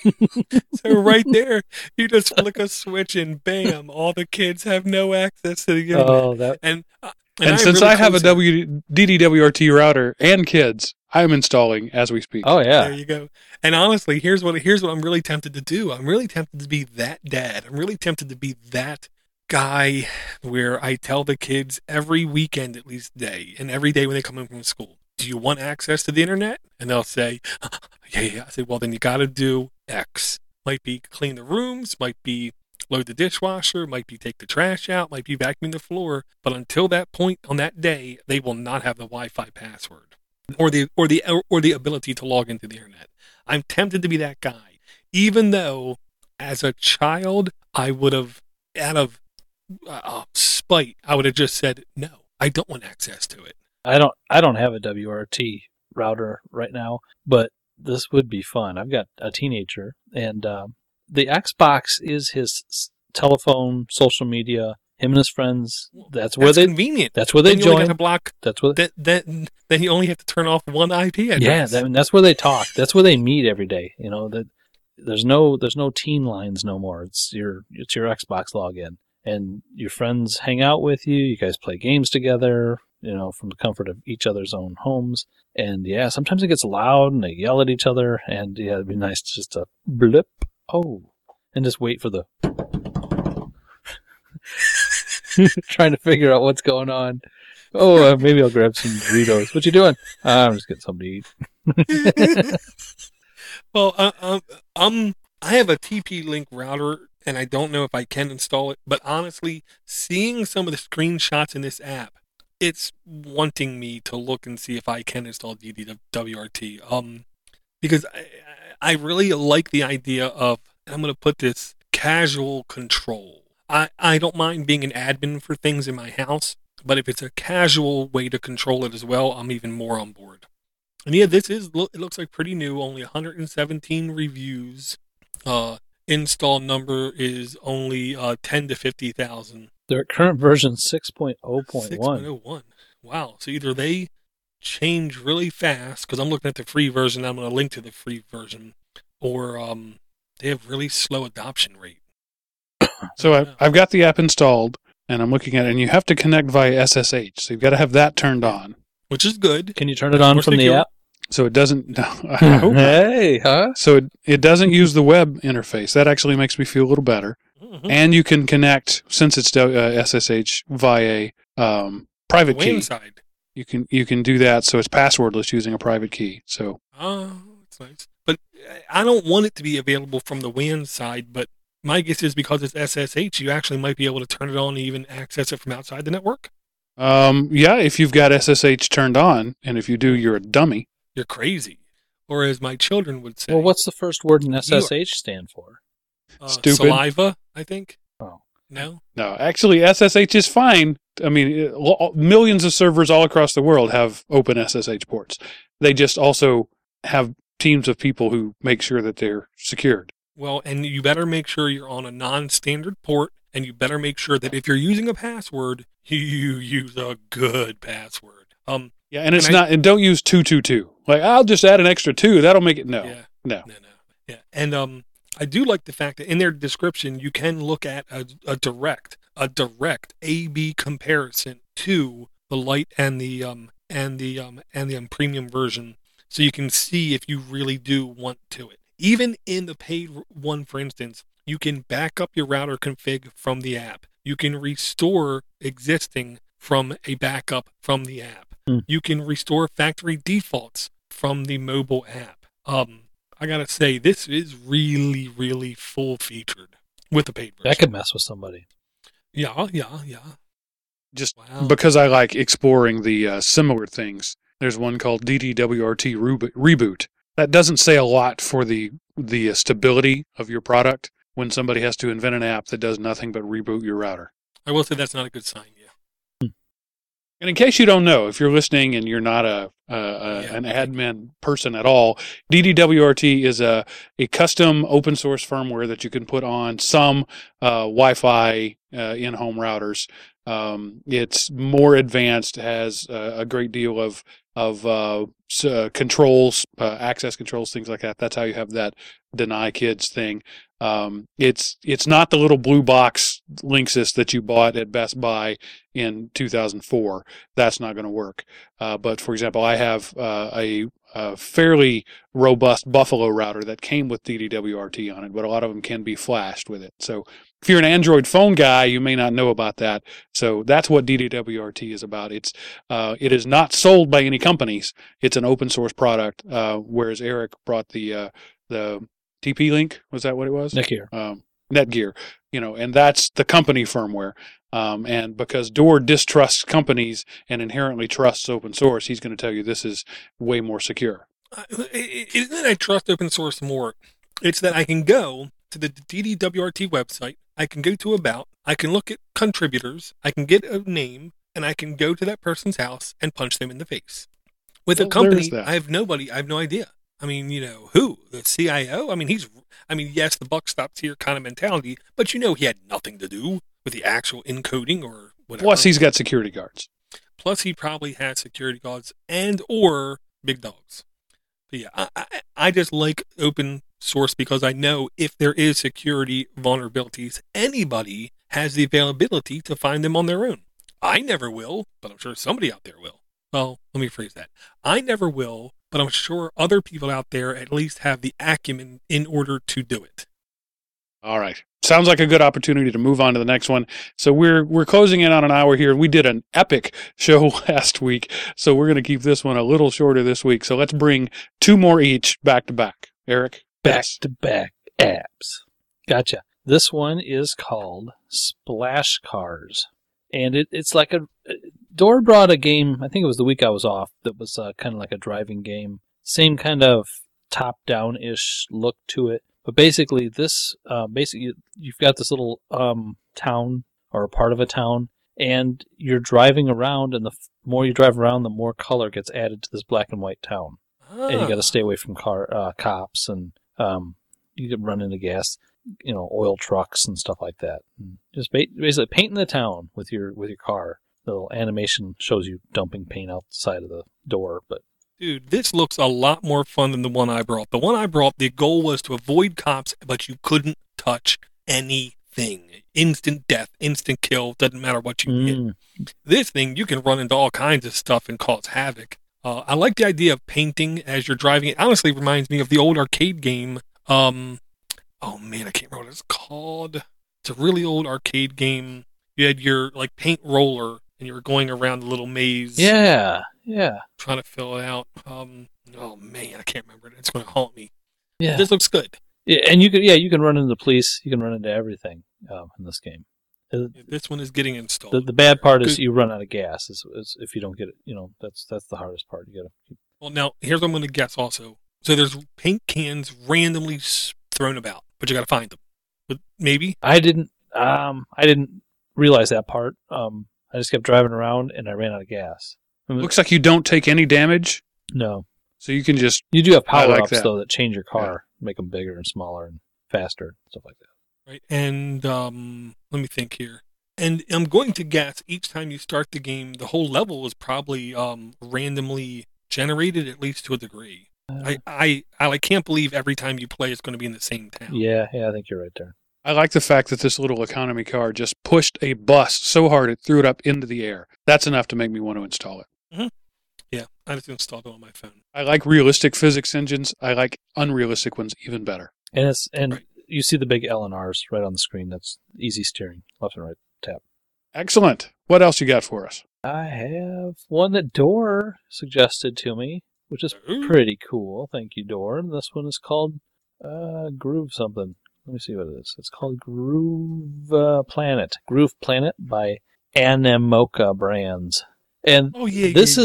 So right there, you just flick a switch and bam, all the kids have no access to the internet. Oh, that And, uh, And, I'm since really I have a close- w- D D W R T router and kids, I'm installing as we speak. oh There yeah. you go. And honestly, here's what here's what I'm really tempted to do. I'm really tempted to be that dad. I'm really tempted to be that guy where I tell the kids every weekend at least day and every day when they come in from school, do you want access to the internet? And they'll say, yeah, yeah. I say, well, then you got to do X. Might be clean the rooms, might be load the dishwasher, might be take the trash out, might be vacuum the floor. But until that point on that day, they will not have the Wi-Fi password or the or the or the ability to log into the internet. I'm tempted to be that guy, even though as a child I would have, out of uh, spite, I would have just said no. I don't want access to it. I don't I don't have a W R T router right now, but this would be fun. I've got a teenager, and um, the Xbox is his s- telephone, social media. Him and his friends. That's where That's they. convenient. That's where they Then you only join. got to block. That's where. Then, then then you only have to turn off one I P address. Yeah, that, and that's where they talk. That's where they meet every day. You know that there's no there's no teen lines no more. It's your it's your Xbox login, and your friends hang out with you. You guys play games together. You know, from the comfort of each other's own homes. And yeah, sometimes it gets loud and they yell at each other. And yeah, it'd be nice just to blip. Oh, and just wait for the. Trying to figure out what's going on. Oh, uh, maybe I'll grab some Doritos. What you doing? Uh, I'm just getting something to eat. Well, uh, um, um, I have a T P-Link router, and I don't know if I can install it. But honestly, seeing some of the screenshots in this app, it's wanting me to look and see if I can install D D W R T. Um, because I, I really like the idea of, and I'm going to put this, casual control. I, I don't mind being an admin for things in my house, but if it's a casual way to control it as well, I'm even more on board. And yeah, this is, it looks like pretty new, only one hundred seventeen reviews. Uh, install number is only uh, ten to fifty thousand. Their current version six point oh point six point one. oh one. Wow. So either they change really fast, because I'm looking at the free version, I'm going to link to the free version, or um, they have really slow adoption rate. So I, I've got the app installed, and I'm looking at it, and you have to connect via S S H. So you've got to have that turned on. Which is good. Can you turn it on More from the secure. app? So it doesn't. No, I hope not. Hey, huh? So it, it doesn't use the web interface. That actually makes me feel a little better. Mm-hmm. And you can connect, since it's uh, S S H, via um, private key. Inside. You can you can do that, so it's passwordless using a private key. So Oh, that's nice. But I don't want it to be available from the W A N side, but my guess is because it's S S H, you actually might be able to turn it on and even access it from outside the network. um, yeah, if you've got S S H turned on, and if you do, you're a dummy. You're crazy. Or as my children would say, Well, what's the first word in S S H stand for? uh, stupid? saliva, I think. Oh. No? No, actually, S S H is fine. I mean, it, lo- millions of servers all across the world have open S S H ports. They just also have teams of people who make sure that they're secured. Well, and you better make sure you're on a non-standard port, and you better make sure that if you're using a password, you use a good password. Um, Yeah, and it's And I- not. And don't use two two two. Like, I'll just add an extra two. That'll make it no, yeah. no. No, no. Yeah. And um, I do like the fact that in their description, you can look at a, a direct, a direct A B comparison to the light and the um and the um and the um, premium version, so you can see if you really do want to it. Even in the paid one, for instance, you can back up your router config from the app. You can restore existing from a backup from the app. Hmm. You can restore factory defaults from the mobile app. Um, I gotta say, this is really, really full featured with the paid version. That could mess with somebody. Yeah, yeah, yeah. Just Wow. because I like exploring the uh, similar things. There's one called D D W R T Rebo- Reboot. that doesn't say a lot for the the stability of your product when somebody has to invent an app that does nothing but reboot your router. I will say that's not a good sign. Yeah. And in case you don't know, if you're listening and you're not a, a, a Yeah. an admin person at all, D D W R T is a, a custom open source firmware that you can put on some uh, Wi-Fi uh, in-home routers. Um, it's more advanced, has uh, a great deal of of uh, s- uh, controls, uh, access controls, things like that. That's how you have that deny kids thing. Um, it's it's not the little blue box Linksys that you bought at Best Buy in two thousand four. That's not going to work. Uh, but for example, I have uh, a, a fairly robust Buffalo router that came with D D W R T on it, but a lot of them can be flashed with it. So if you're an Android phone guy, you may not know about that. So that's what D D W R T is about. It's uh, it is not sold by any companies. It's an open source product. Uh, whereas Eric brought the uh, the T P Link, was that what it was? Netgear. Um, Netgear, you know, and that's the company firmware. Um, and because Door distrusts companies and inherently trusts open source, he's going to tell you this is way more secure. Uh, it, it isn't that I trust open source more. It's that I can go to the D D W R T website. I can go to About. I can look at contributors. I can get a name, and I can go to that person's house and punch them in the face. With Well, a company, there's that. I have nobody. I have no idea. I mean, you know, who? The C I O? I mean, he's, I mean, yes, the buck stops here kind of mentality, but you know he had nothing to do with the actual encoding or whatever. Plus, he's got security guards. Plus, he probably has security guards and or big dogs. But yeah, I, I, I just like open source because I know if there is security vulnerabilities, anybody has the availability to find them on their own. I never will, but I'm sure somebody out there will. Well, let me phrase that. I never will, but I'm sure other people out there at least have the acumen in order to do it. All right. Sounds like a good opportunity to move on to the next one. So we're we're closing in on an hour here. We did an epic show last week, so we're going to keep this one a little shorter this week. So let's bring two more each back to back. Eric? Back Yes. to back apps. Gotcha. This one is called Splash Cars. And it, it's like a. Door brought a game, I think it was the week I was off, that was uh, kind of like a driving game. Same kind of top down ish look to it. But basically, this, uh, basically, you've got this little um, town or a part of a town, and you're driving around, and the f- more you drive around, the more color gets added to this black and white town. Ah. And you got to stay away from car uh, cops, and um, you can run into gas, you know, oil trucks and stuff like that. And just ba- basically painting the town with your with your car. The little animation shows you dumping paint out the side of the door, but Dude, this looks a lot more fun than the one I brought. The one I brought, the goal was to avoid cops, but you couldn't touch anything. Instant death, instant kill, doesn't matter what you mm, get. This thing, you can run into all kinds of stuff and cause havoc. Uh, I like the idea of painting as you're driving. It honestly reminds me of the old arcade game. Um, oh man, I can't remember what it's called. It's a really old arcade game. You had your like paint roller, and you were going around the little maze. yeah, yeah, Trying to fill it out. Um, oh man, I can't remember it. It's going to haunt me. yeah. This looks good. Yeah, and you can yeah you can run into the police. You can run into everything um, in this game. Uh, This one is getting installed. The, the bad part is Good. you run out of gas. Is, is if you don't get it, you know that's that's the hardest part. You gotta. Keep... Well, now here's what I'm going to guess. Also, so there's paint cans randomly s- thrown about, but you got to find them. But maybe I didn't um I didn't realize that part. Um, I just kept driving around and I ran out of gas. I mean, Looks like you don't take any damage, no, so you can just you do have I power like ups that. though that change your car, make them bigger and smaller and faster, stuff like that. right. And um, let me think here. And I'm going to guess each time you start the game, the whole level is probably um, randomly generated, at least to a degree. I, I I can't believe every time you play it's going to be in the same town. Yeah, yeah, I think you're right there. I like the fact that this little economy car just pushed a bus so hard it threw it up into the air. That's enough to make me want to install it. Yeah, I just installed it on my phone. I like realistic physics engines. I like unrealistic ones even better. And it's and Right. you see the big L and R's right on the screen. That's easy steering, left and right tap. Excellent. What else you got for us? I have one that Door suggested to me, which is Ooh. pretty cool. Thank you, Door. And this one is called uh, Groove something. Let me see what it is. It's called Groove uh, Planet. Groove Planet by Anemoka Brands. And Oh yeah, this yeah, is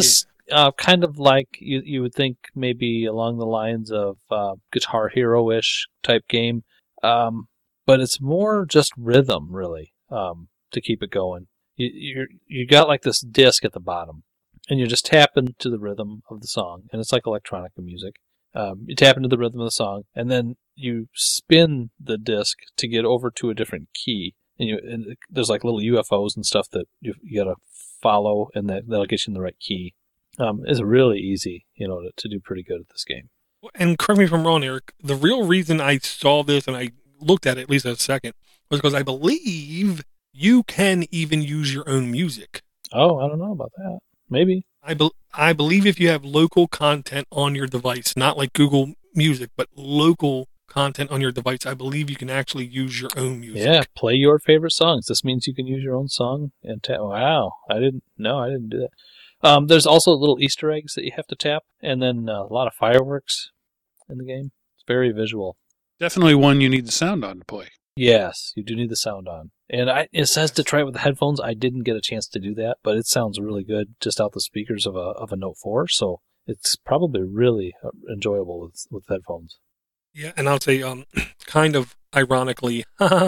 uh, kind of like you you would think maybe along the lines of uh, Guitar Hero-ish type game, um, but it's more just rhythm really um, to keep it going. You you you got like this disc at the bottom, and you're just tapping to the rhythm of the song, and it's like electronic music. Um, you tap into the rhythm of the song, and then you spin the disc to get over to a different key. And, you, and there's like little U F Os and stuff that you, you got to follow, and that, that'll get you in the right key. Um, it's really easy, you know, to, to do pretty good at this game. And correct me if I'm wrong, Eric, the real reason I saw this and I looked at it at least a second was because I believe you can even use your own music. Oh, I don't know about that. Maybe. I, be- I believe if you have local content on your device, not like Google Music, but local content on your device, I believe you can actually use your own music. Yeah, play your favorite songs. This means you can use your own song. and ta- Wow, I didn't, no, I didn't do that. Um, there's also little Easter eggs that you have to tap, and then uh, a lot of fireworks in the game. It's very visual. Definitely one you need the sound on to play. Yes, you do need the sound on. And I, it says to try it with the headphones. I didn't get a chance to do that, but it sounds really good just out the speakers of a of a Note four, so it's probably really enjoyable with, with headphones. Yeah, and I'll say, um, kind of ironically,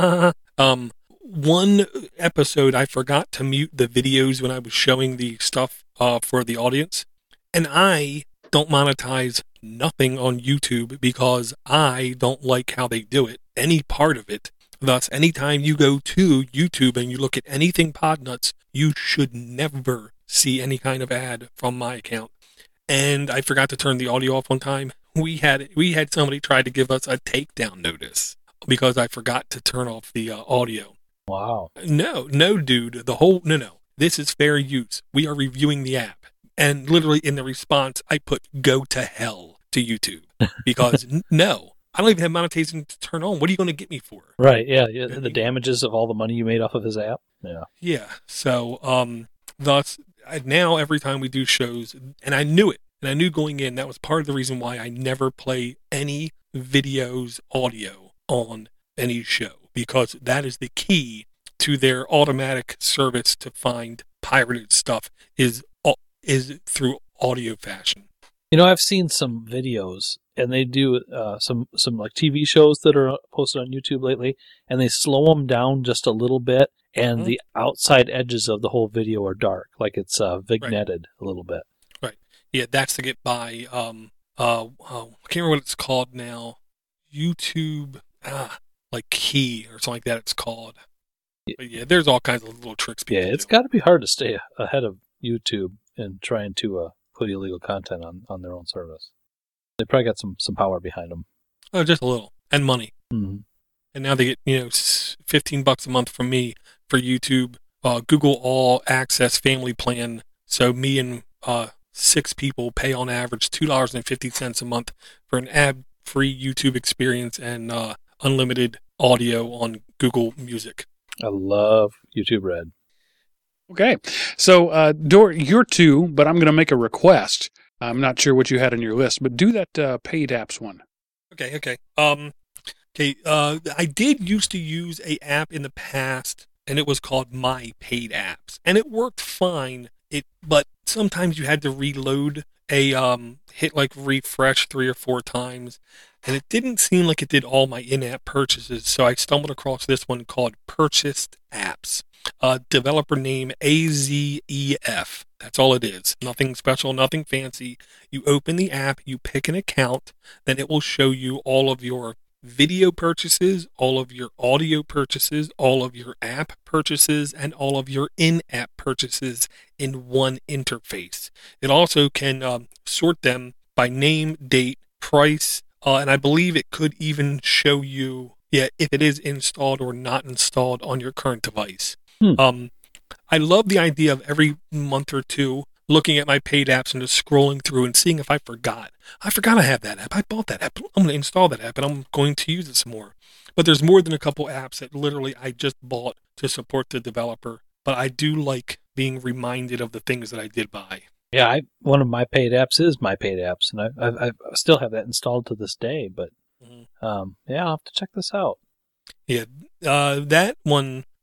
um, one episode I forgot to mute the videos when I was showing the stuff uh, for the audience, and I don't monetize nothing on YouTube because I don't like how they do it, any part of it. Thus, anytime you go to YouTube and you look at anything Podnuts, you should never see any kind of ad from my account. And I forgot to turn the audio off one time. We had we had somebody try to give us a takedown notice because I forgot to turn off the uh, audio. Wow. No, no, dude. The whole, no, no. This is fair use. We are reviewing the app. And literally in the response, I put go to hell to YouTube because n- no. I don't even have monetization to turn on. What are you going to get me for? Right, yeah, yeah. The damages of all the money you made off of his app. Yeah. Yeah. So, um, thus, I, now every time we do shows, and I knew it, and I knew going in, that was part of the reason why I never play any videos audio on any show, because that is the key to their automatic service to find pirated stuff is is through audio fashion. You know, I've seen some videos, and they do uh, some some like T V shows that are posted on YouTube lately, and they slow them down just a little bit, and mm-hmm. the outside edges of the whole video are dark, like it's uh, vignetted right. a little bit. Right. Yeah, that's to get by. Um. Uh. uh I can't remember what it's called now. YouTube. Ah, like Key or something like that. It's called. But yeah, there's all kinds of little tricks. Yeah, it's got to be hard to stay ahead of YouTube and trying to uh, put illegal content on, on their own service. They probably got some, some power behind them. Oh, just a little. And money. Mm-hmm. And now they get, you know, fifteen bucks a month from me for YouTube, uh, Google All Access Family Plan. So me and uh, six people pay on average two dollars and fifty cents a month for an ad-free YouTube experience and uh, unlimited audio on Google Music. I love YouTube Red. Okay. So, uh, Dor, you're two, but I'm going to make a request. I'm not sure what you had on your list, but do that uh, paid apps one. Okay, okay. Um, okay, uh, I did used to use a app in the past, and it was called My Paid Apps, and it worked fine. It, but sometimes you had to reload a um, hit like refresh three or four times, and it didn't seem like it did all my in-app purchases. So I stumbled across this one called Purchased Apps. Uh, developer name A Z E F. That's all it is. Nothing special, nothing fancy. You open the app, you pick an account, then it will show you all of your video purchases, all of your audio purchases, all of your app purchases, and all of your in-app purchases in one interface. It also can um, sort them by name, date, price, uh, and I believe it could even show you, yeah, if it is installed or not installed on your current device. Hmm. Um, I love the idea of every month or two looking at my paid apps and just scrolling through and seeing if I forgot. I forgot I have that app. I bought that app. I'm going to install that app and I'm going to use it some more. But there's more than a couple apps that literally I just bought to support the developer. But I do like being reminded of the things that I did buy. Yeah, I, one of my paid apps is My Paid Apps, and I, I, I still have that installed to this day. But mm-hmm. um, yeah, I'll have to check this out. Yeah, uh, that one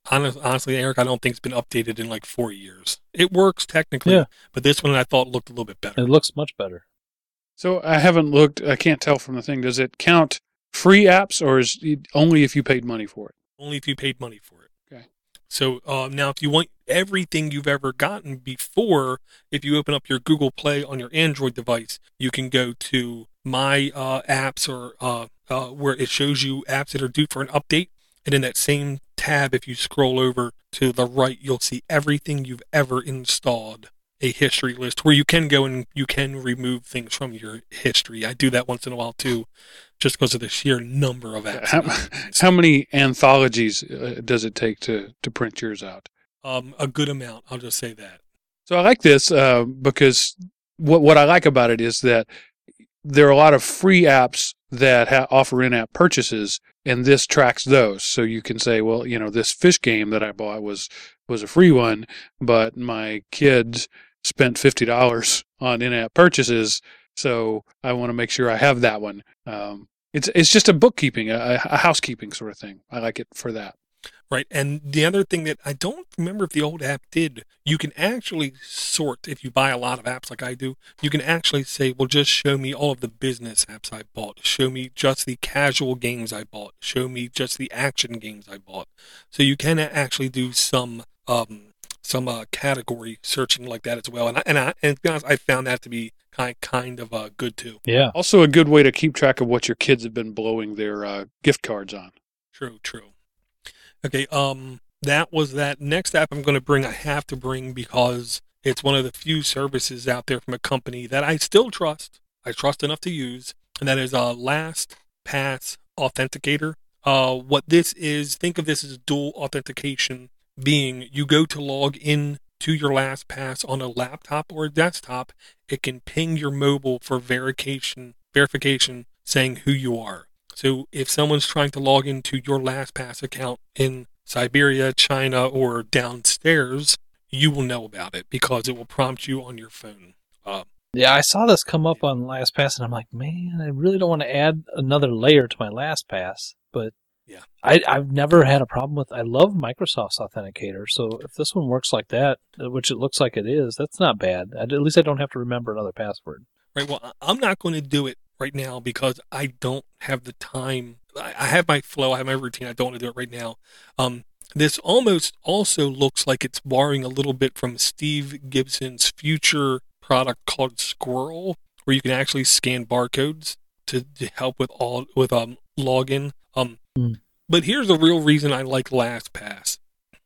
honest, honestly, Eric, I don't think it's been updated in like four years. It works technically, Yeah. but this one I thought looked a little bit better. It looks much better. So I haven't looked. I can't tell from the thing. Does it count free apps, or is it only if you paid money for it? Only if you paid money for it. Okay. So uh, now, if you want everything you've ever gotten before, if you open up your Google Play on your Android device, you can go to My uh, Apps or uh, uh, where it shows you apps that are due for an update. And in that same tab, if you scroll over to the right, you'll see everything you've ever installed, a history list where you can go and you can remove things from your history. I do that once in a while too, just because of the sheer number of apps. How, how many anthologies uh, does it take to, to print yours out? Um, a good amount, I'll just say that. So I like this uh, because what what I like about it is that there are a lot of free apps that ha- offer in-app purchases, and this tracks those. So you can say, well, you know, this fish game that I bought was was a free one, but my kids spent fifty dollars on in-app purchases, so I want to make sure I have that one. Um, it's it's just a bookkeeping, a, a housekeeping sort of thing. I like it for that. Right. And the other thing that I don't remember if the old app did, you can actually sort, if you buy a lot of apps like I do, you can actually say, well, just show me all of the business apps I bought. Show me just the casual games I bought. Show me just the action games I bought. So you can actually do some um, some uh, category searching like that as well. And I, and, I, and to be honest, I found that to be kind, kind of uh, good too. Yeah. Also a good way to keep track of what your kids have been blowing their uh, gift cards on. True, true. Okay, um, that was that. Next app I'm going to bring, I have to bring because it's one of the few services out there from a company that I still trust. I trust enough to use, and that is uh, LastPass Authenticator. Uh, what this is, think of this as dual authentication, being you go to log in to your LastPass on a laptop or a desktop, it can ping your mobile for verification, verification saying who you are. So if someone's trying to log into your LastPass account in Siberia, China, or downstairs, you will know about it because it will prompt you on your phone. Uh, Yeah, I saw this come up on LastPass, and I'm like, man, I really don't want to add another layer to my LastPass. But yeah, I, I've never had a problem with. I love Microsoft's Authenticator, so if this one works like that, which it looks like it is, that's not bad. At least I don't have to remember another password. Right. Well, I'm not going to do it right now because I don't have the time. I have my flow, I have my routine. I don't want to do it right now. Um, this almost also looks like it's borrowing a little bit from Steve Gibson's future product called Squirrel, where you can actually scan barcodes to, to help with all with um login. Um, mm. But here's the real reason I like LastPass.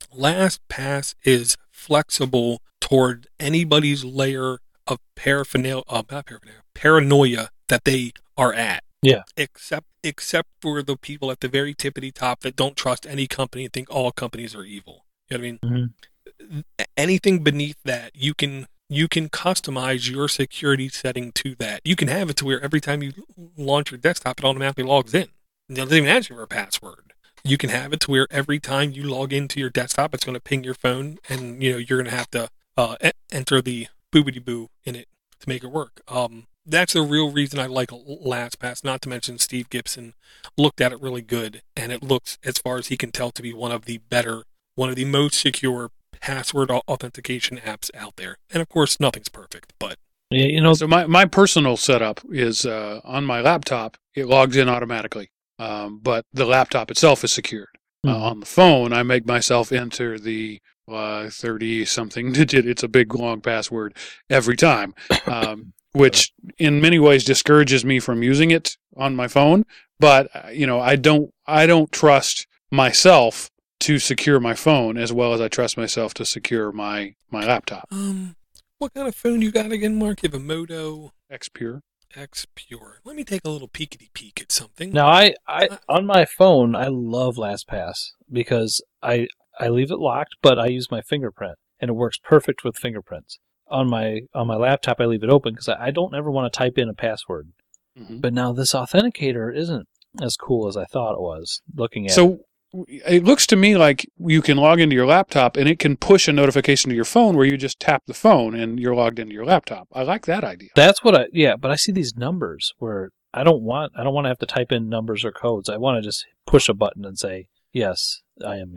LastPass is flexible toward anybody's layer of paraphernalia, uh, not paraphernalia, paranoia that they are at. Yeah. Except except for the people at the very tippity top that don't trust any company and think all companies are evil. You know what I mean? Mm-hmm. Anything beneath that, you can you can customize your security setting to that. You can have it to where every time you launch your desktop, it automatically logs in. It doesn't even ask you for a password. You can have it to where every time you log into your desktop, it's going to ping your phone, and you know you're going to have to uh, e- enter the boobity boo in it to make it work. Um, that's the real reason I like LastPass. Not to mention Steve Gibson looked at it really good, and it looks, as far as he can tell, to be one of the better, one of the most secure password authentication apps out there. And of course, nothing's perfect, but yeah, you know. So my, my personal setup is uh, on my laptop. It logs in automatically, um, but the laptop itself is secured. Mm-hmm. Uh, on the phone, I make myself enter the uh, thirty-something digit. It's a big, long password every time, um, which in many ways discourages me from using it on my phone. But you know, I don't I don't trust myself to secure my phone as well as I trust myself to secure my, my laptop. Um, what kind of phone you got again, Mark? You have a Moto X Pure. X Pure. Let me take a little peekity peek at something. Now, I, I on my phone, I love LastPass because I I leave it locked, but I use my fingerprint, and it works perfect with fingerprints. On my on my laptop, I leave it open because I, I don't ever want to type in a password. Mm-hmm. But now this authenticator isn't as cool as I thought it was. Looking at so. it. It looks to me like you can log into your laptop and it can push a notification to your phone where you just tap the phone and you're logged into your laptop. I like that idea. That's what I, yeah, but I see these numbers where I don't want, I don't want to have to type in numbers or codes. I want to just push a button and say, yes, I am me.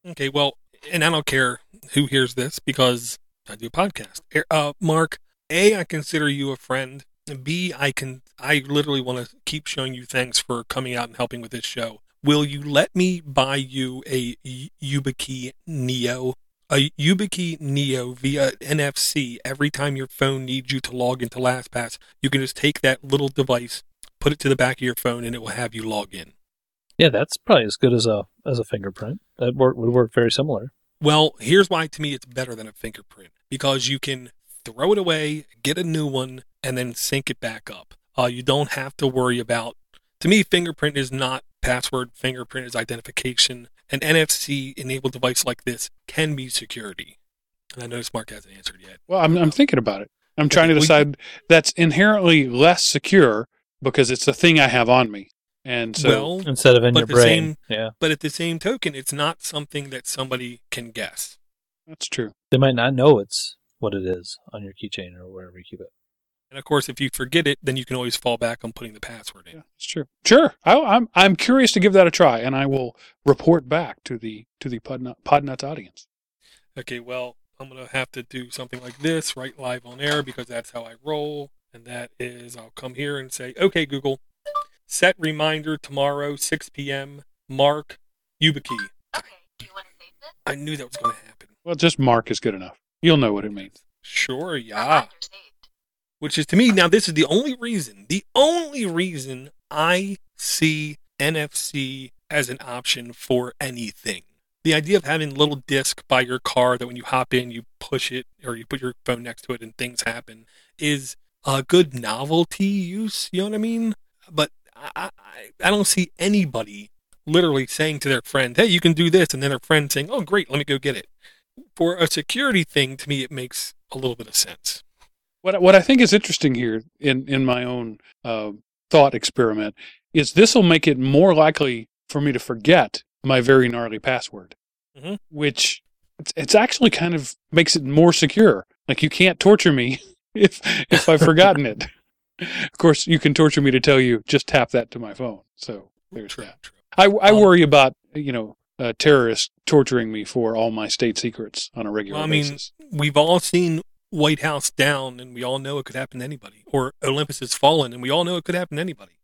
Okay, well, and I don't care who hears this because I do a podcast. Uh, Mark, A, I consider you a friend. B, I can, I literally want to keep showing you thanks for coming out and helping with this show. Will you let me buy you a YubiKey Neo? A YubiKey Neo via N F C. Every time your phone needs you to log into LastPass, you can just take that little device, put it to the back of your phone, and it will have you log in. Yeah, that's probably as good as a as a fingerprint. That work, would work very similar. Well, here's why to me it's better than a fingerprint. Because you can throw it away, get a new one, and then sync it back up. Uh, you don't have to worry about... To me, fingerprint is not password. Fingerprint is identification. An N F C-enabled device like this can be security. And I notice Mark hasn't answered yet. Well, I'm I'm thinking about it. I'm trying Okay, to we- decide that's inherently less secure because it's the thing I have on me. And so, well, Instead of in But your the brain. same- Yeah. but at the same token, it's not something that somebody can guess. that's true. They might not know it's what it is on your keychain or wherever you keep it. And of course, if you forget it, then you can always fall back on putting the password in. Yeah, that's true. Sure. I, I'm I'm curious to give that a try, and I will report back to the to the Podnut, Podnuts audience. Okay, well, I'm going to have to do something like this right live on air because that's how I roll. And that is, I'll come here and say, okay, Google, set reminder tomorrow, six p.m., Mark YubiKey. Okay, do you want to save this? I knew that was going to happen. Well, just Mark is good enough. You'll know what it means. Sure, yeah. Reminder saved. Which is to me, now this is the only reason, the only reason I see N F C as an option for anything. The idea of having a little disc by your car that when you hop in, you push it or you put your phone next to it and things happen is a good novelty use. You know what I mean? But I, I, I don't see anybody literally saying to their friend, hey, you can do this. And then their friend saying, oh, great, let me go get it. For a security thing, to me, it makes a little bit of sense. What what I think is interesting here in in my own uh, thought experiment is this will make it more likely for me to forget my very gnarly password, Mhm. which it's, it's actually kind of makes it more secure. Like you can't torture me if if I've forgotten it. Of course, you can torture me to tell you just tap that to my phone. So there's True, that. true. I I Um, worry about you know uh, terrorists torturing me for all my state secrets on a regular Well, I mean, basis. we've all seen White House down, and we all know it could happen to anybody. Or Olympus has fallen, and we all know it could happen to anybody.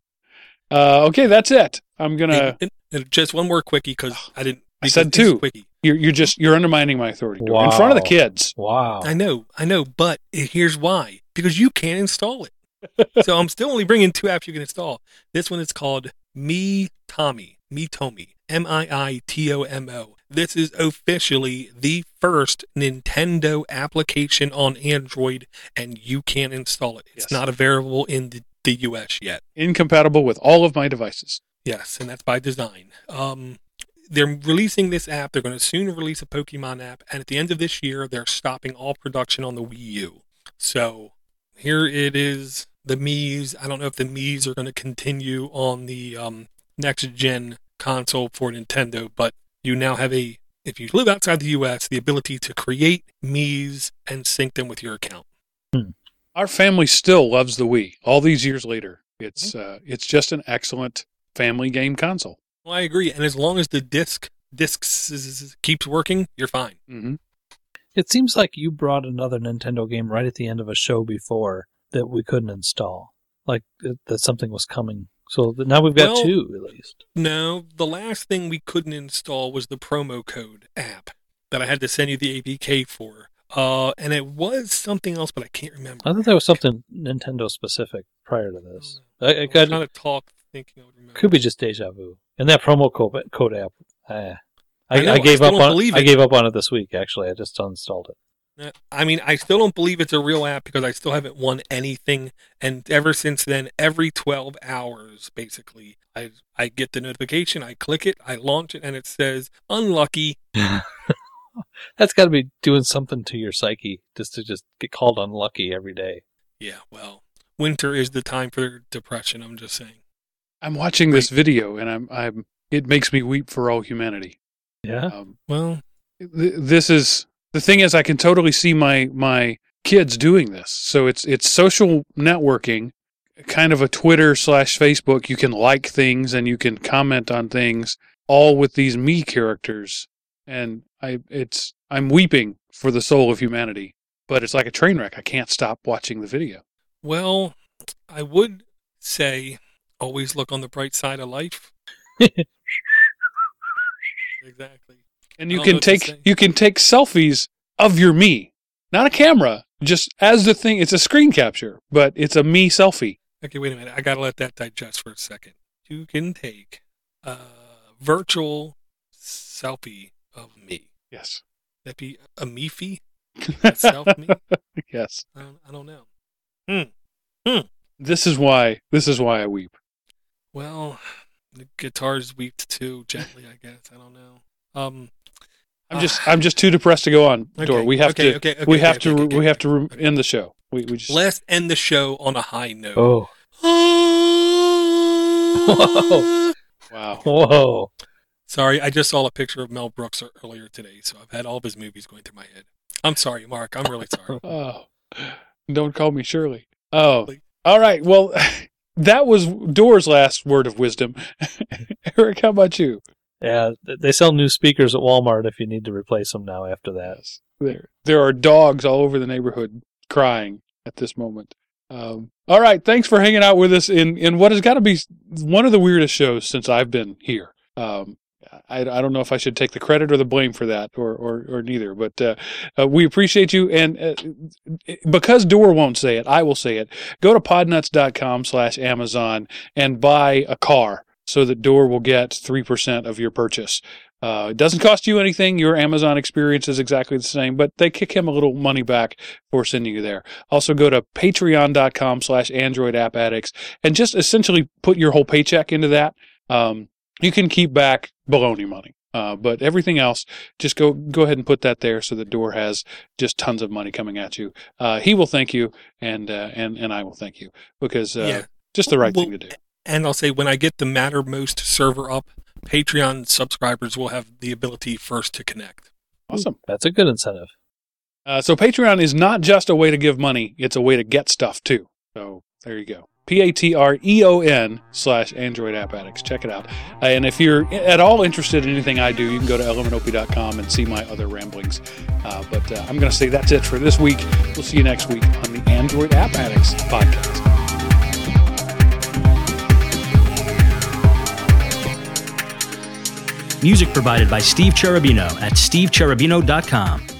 Uh, okay, that's it. I'm gonna. And, and- and just one more quickie, because I didn't. I said because it's two. Quickie. You're you're just you're undermining my authority Dory, in front of the Wow. kids. Wow. I know, I know, but here's why. Because you can't install it. So I'm still only bringing two apps you can install. This one is called Me Tommy. Me Tomi. M I I T O M O. This is officially the first Nintendo application on Android, and you can't install it. It's Yes. not available in the, the U S yet. Incompatible with all of my devices. Yes, and that's by design. Um, they're releasing this app. They're going to soon release a Pokemon app, and at the end of this year, they're stopping all production on the Wii U. So here it is, the Mii's. I don't know if the Mii's are going to continue on the um, next-gen console for Nintendo, but you now have a, if you live outside the U S, the ability to create Mii's and sync them with your account. Our family still loves the Wii. All these years later, it's uh, it's just an excellent family game console. Well, I agree, and as long as the disc discs keeps working, you're fine. hmm It seems like you brought another Nintendo game right at the end of a show before that we couldn't install. Like that, that something was coming. So th- now we've got Well- two at least. No, the last thing we couldn't install was the promo code app that I had to send you the A P K for. Uh, and it was something else, but I can't remember. I thought that was something Nintendo specific prior to this. I, I I was got, trying to talk, thinking I would remember. could be just deja vu. And that promo code, code app, eh. I, I know, I I gave still up don't on believe I it. gave up on it this week. Actually, I just uninstalled it. Uh, I mean, I still don't believe it's a real app because I still haven't won anything. And ever since then, every twelve hours, basically, I I get the notification, I click it, I launch it, and it says, unlucky. That's got to be doing something to your psyche just to just get called unlucky every day. Yeah, well, winter is the time for depression, I'm just saying. I'm watching this video, and I'm I'm. It makes me weep for all humanity. Yeah. Um, Well, th- this is the thing is I can totally see my my kids doing this. So it's it's social networking, kind of a Twitter slash Facebook. You can like things and you can comment on things, all with these me characters. and I it's I'm weeping for the soul of humanity. But it's like a train wreck. I can't stop watching the video. Well, I would say always look on the bright side of life. Exactly. And you I don't know can what to take say. you can take selfies of your me, not a camera, just as the thing. It's a screen capture, but it's a me selfie. Okay, wait a minute. I gotta let that digest for a second. You can take a virtual selfie of me. Yes, That be a me-fee? A self me? yes. I don't, I don't know. This is why. This is why I weep. Well, the guitar's weeped too, gently, I guess. I don't know. Um, I'm just I'm just too depressed to go on. Okay, Dor. We have okay, to okay, okay, we okay, have okay, to okay, okay, we have to okay, re- okay. end the show. We we just Let's end the show on a high note. Oh. Whoa. wow. Whoa. Sorry, I just saw a picture of Mel Brooks earlier today, so I've had all of his movies going through my head. I'm sorry, Mark. I'm really sorry. Oh, don't call me Shirley. Oh, all right. Well, that was Dor's last word of wisdom. Eric, how about you? Yeah, th- they sell new speakers at Walmart if you need to replace them now after that. Yes. There, there are dogs all over the neighborhood crying at this moment. Um, all right. Thanks for hanging out with us in, in what has got to be one of the weirdest shows since I've been here. Um, I, I don't know if I should take the credit or the blame for that, or or, or neither. But uh, uh, we appreciate you, and uh, because Dor won't say it, I will say it. Go to podnuts dot com slash Amazon and buy a car so that Dor will get three percent of your purchase. Uh, it doesn't cost you anything. Your Amazon experience is exactly the same, but they kick him a little money back for sending you there. Also, go to patreon dot com slash Android App Addicts and just essentially put your whole paycheck into that. Um, you can keep back baloney money. Uh, but everything else, just go go ahead and put that there so that Dor has just tons of money coming at you. Uh, he will thank you, and uh, and and I will thank you, because uh, Yeah. just the right Well, thing to do. And I'll say, when I get the Mattermost server up, Patreon subscribers will have the ability first to connect. Awesome. That's a good incentive. Uh, so Patreon is not just a way to give money; it's a way to get stuff too. So there you go. P A T R E O N slash Android App Addicts. Check it out. Uh, and if you're at all interested in anything I do, you can go to element opie dot com and see my other ramblings. Uh, but uh, I'm going to say that's it for this week. We'll see you next week on the Android App Addicts podcast. Music provided by Steve Cherubino at steve cherubino dot com.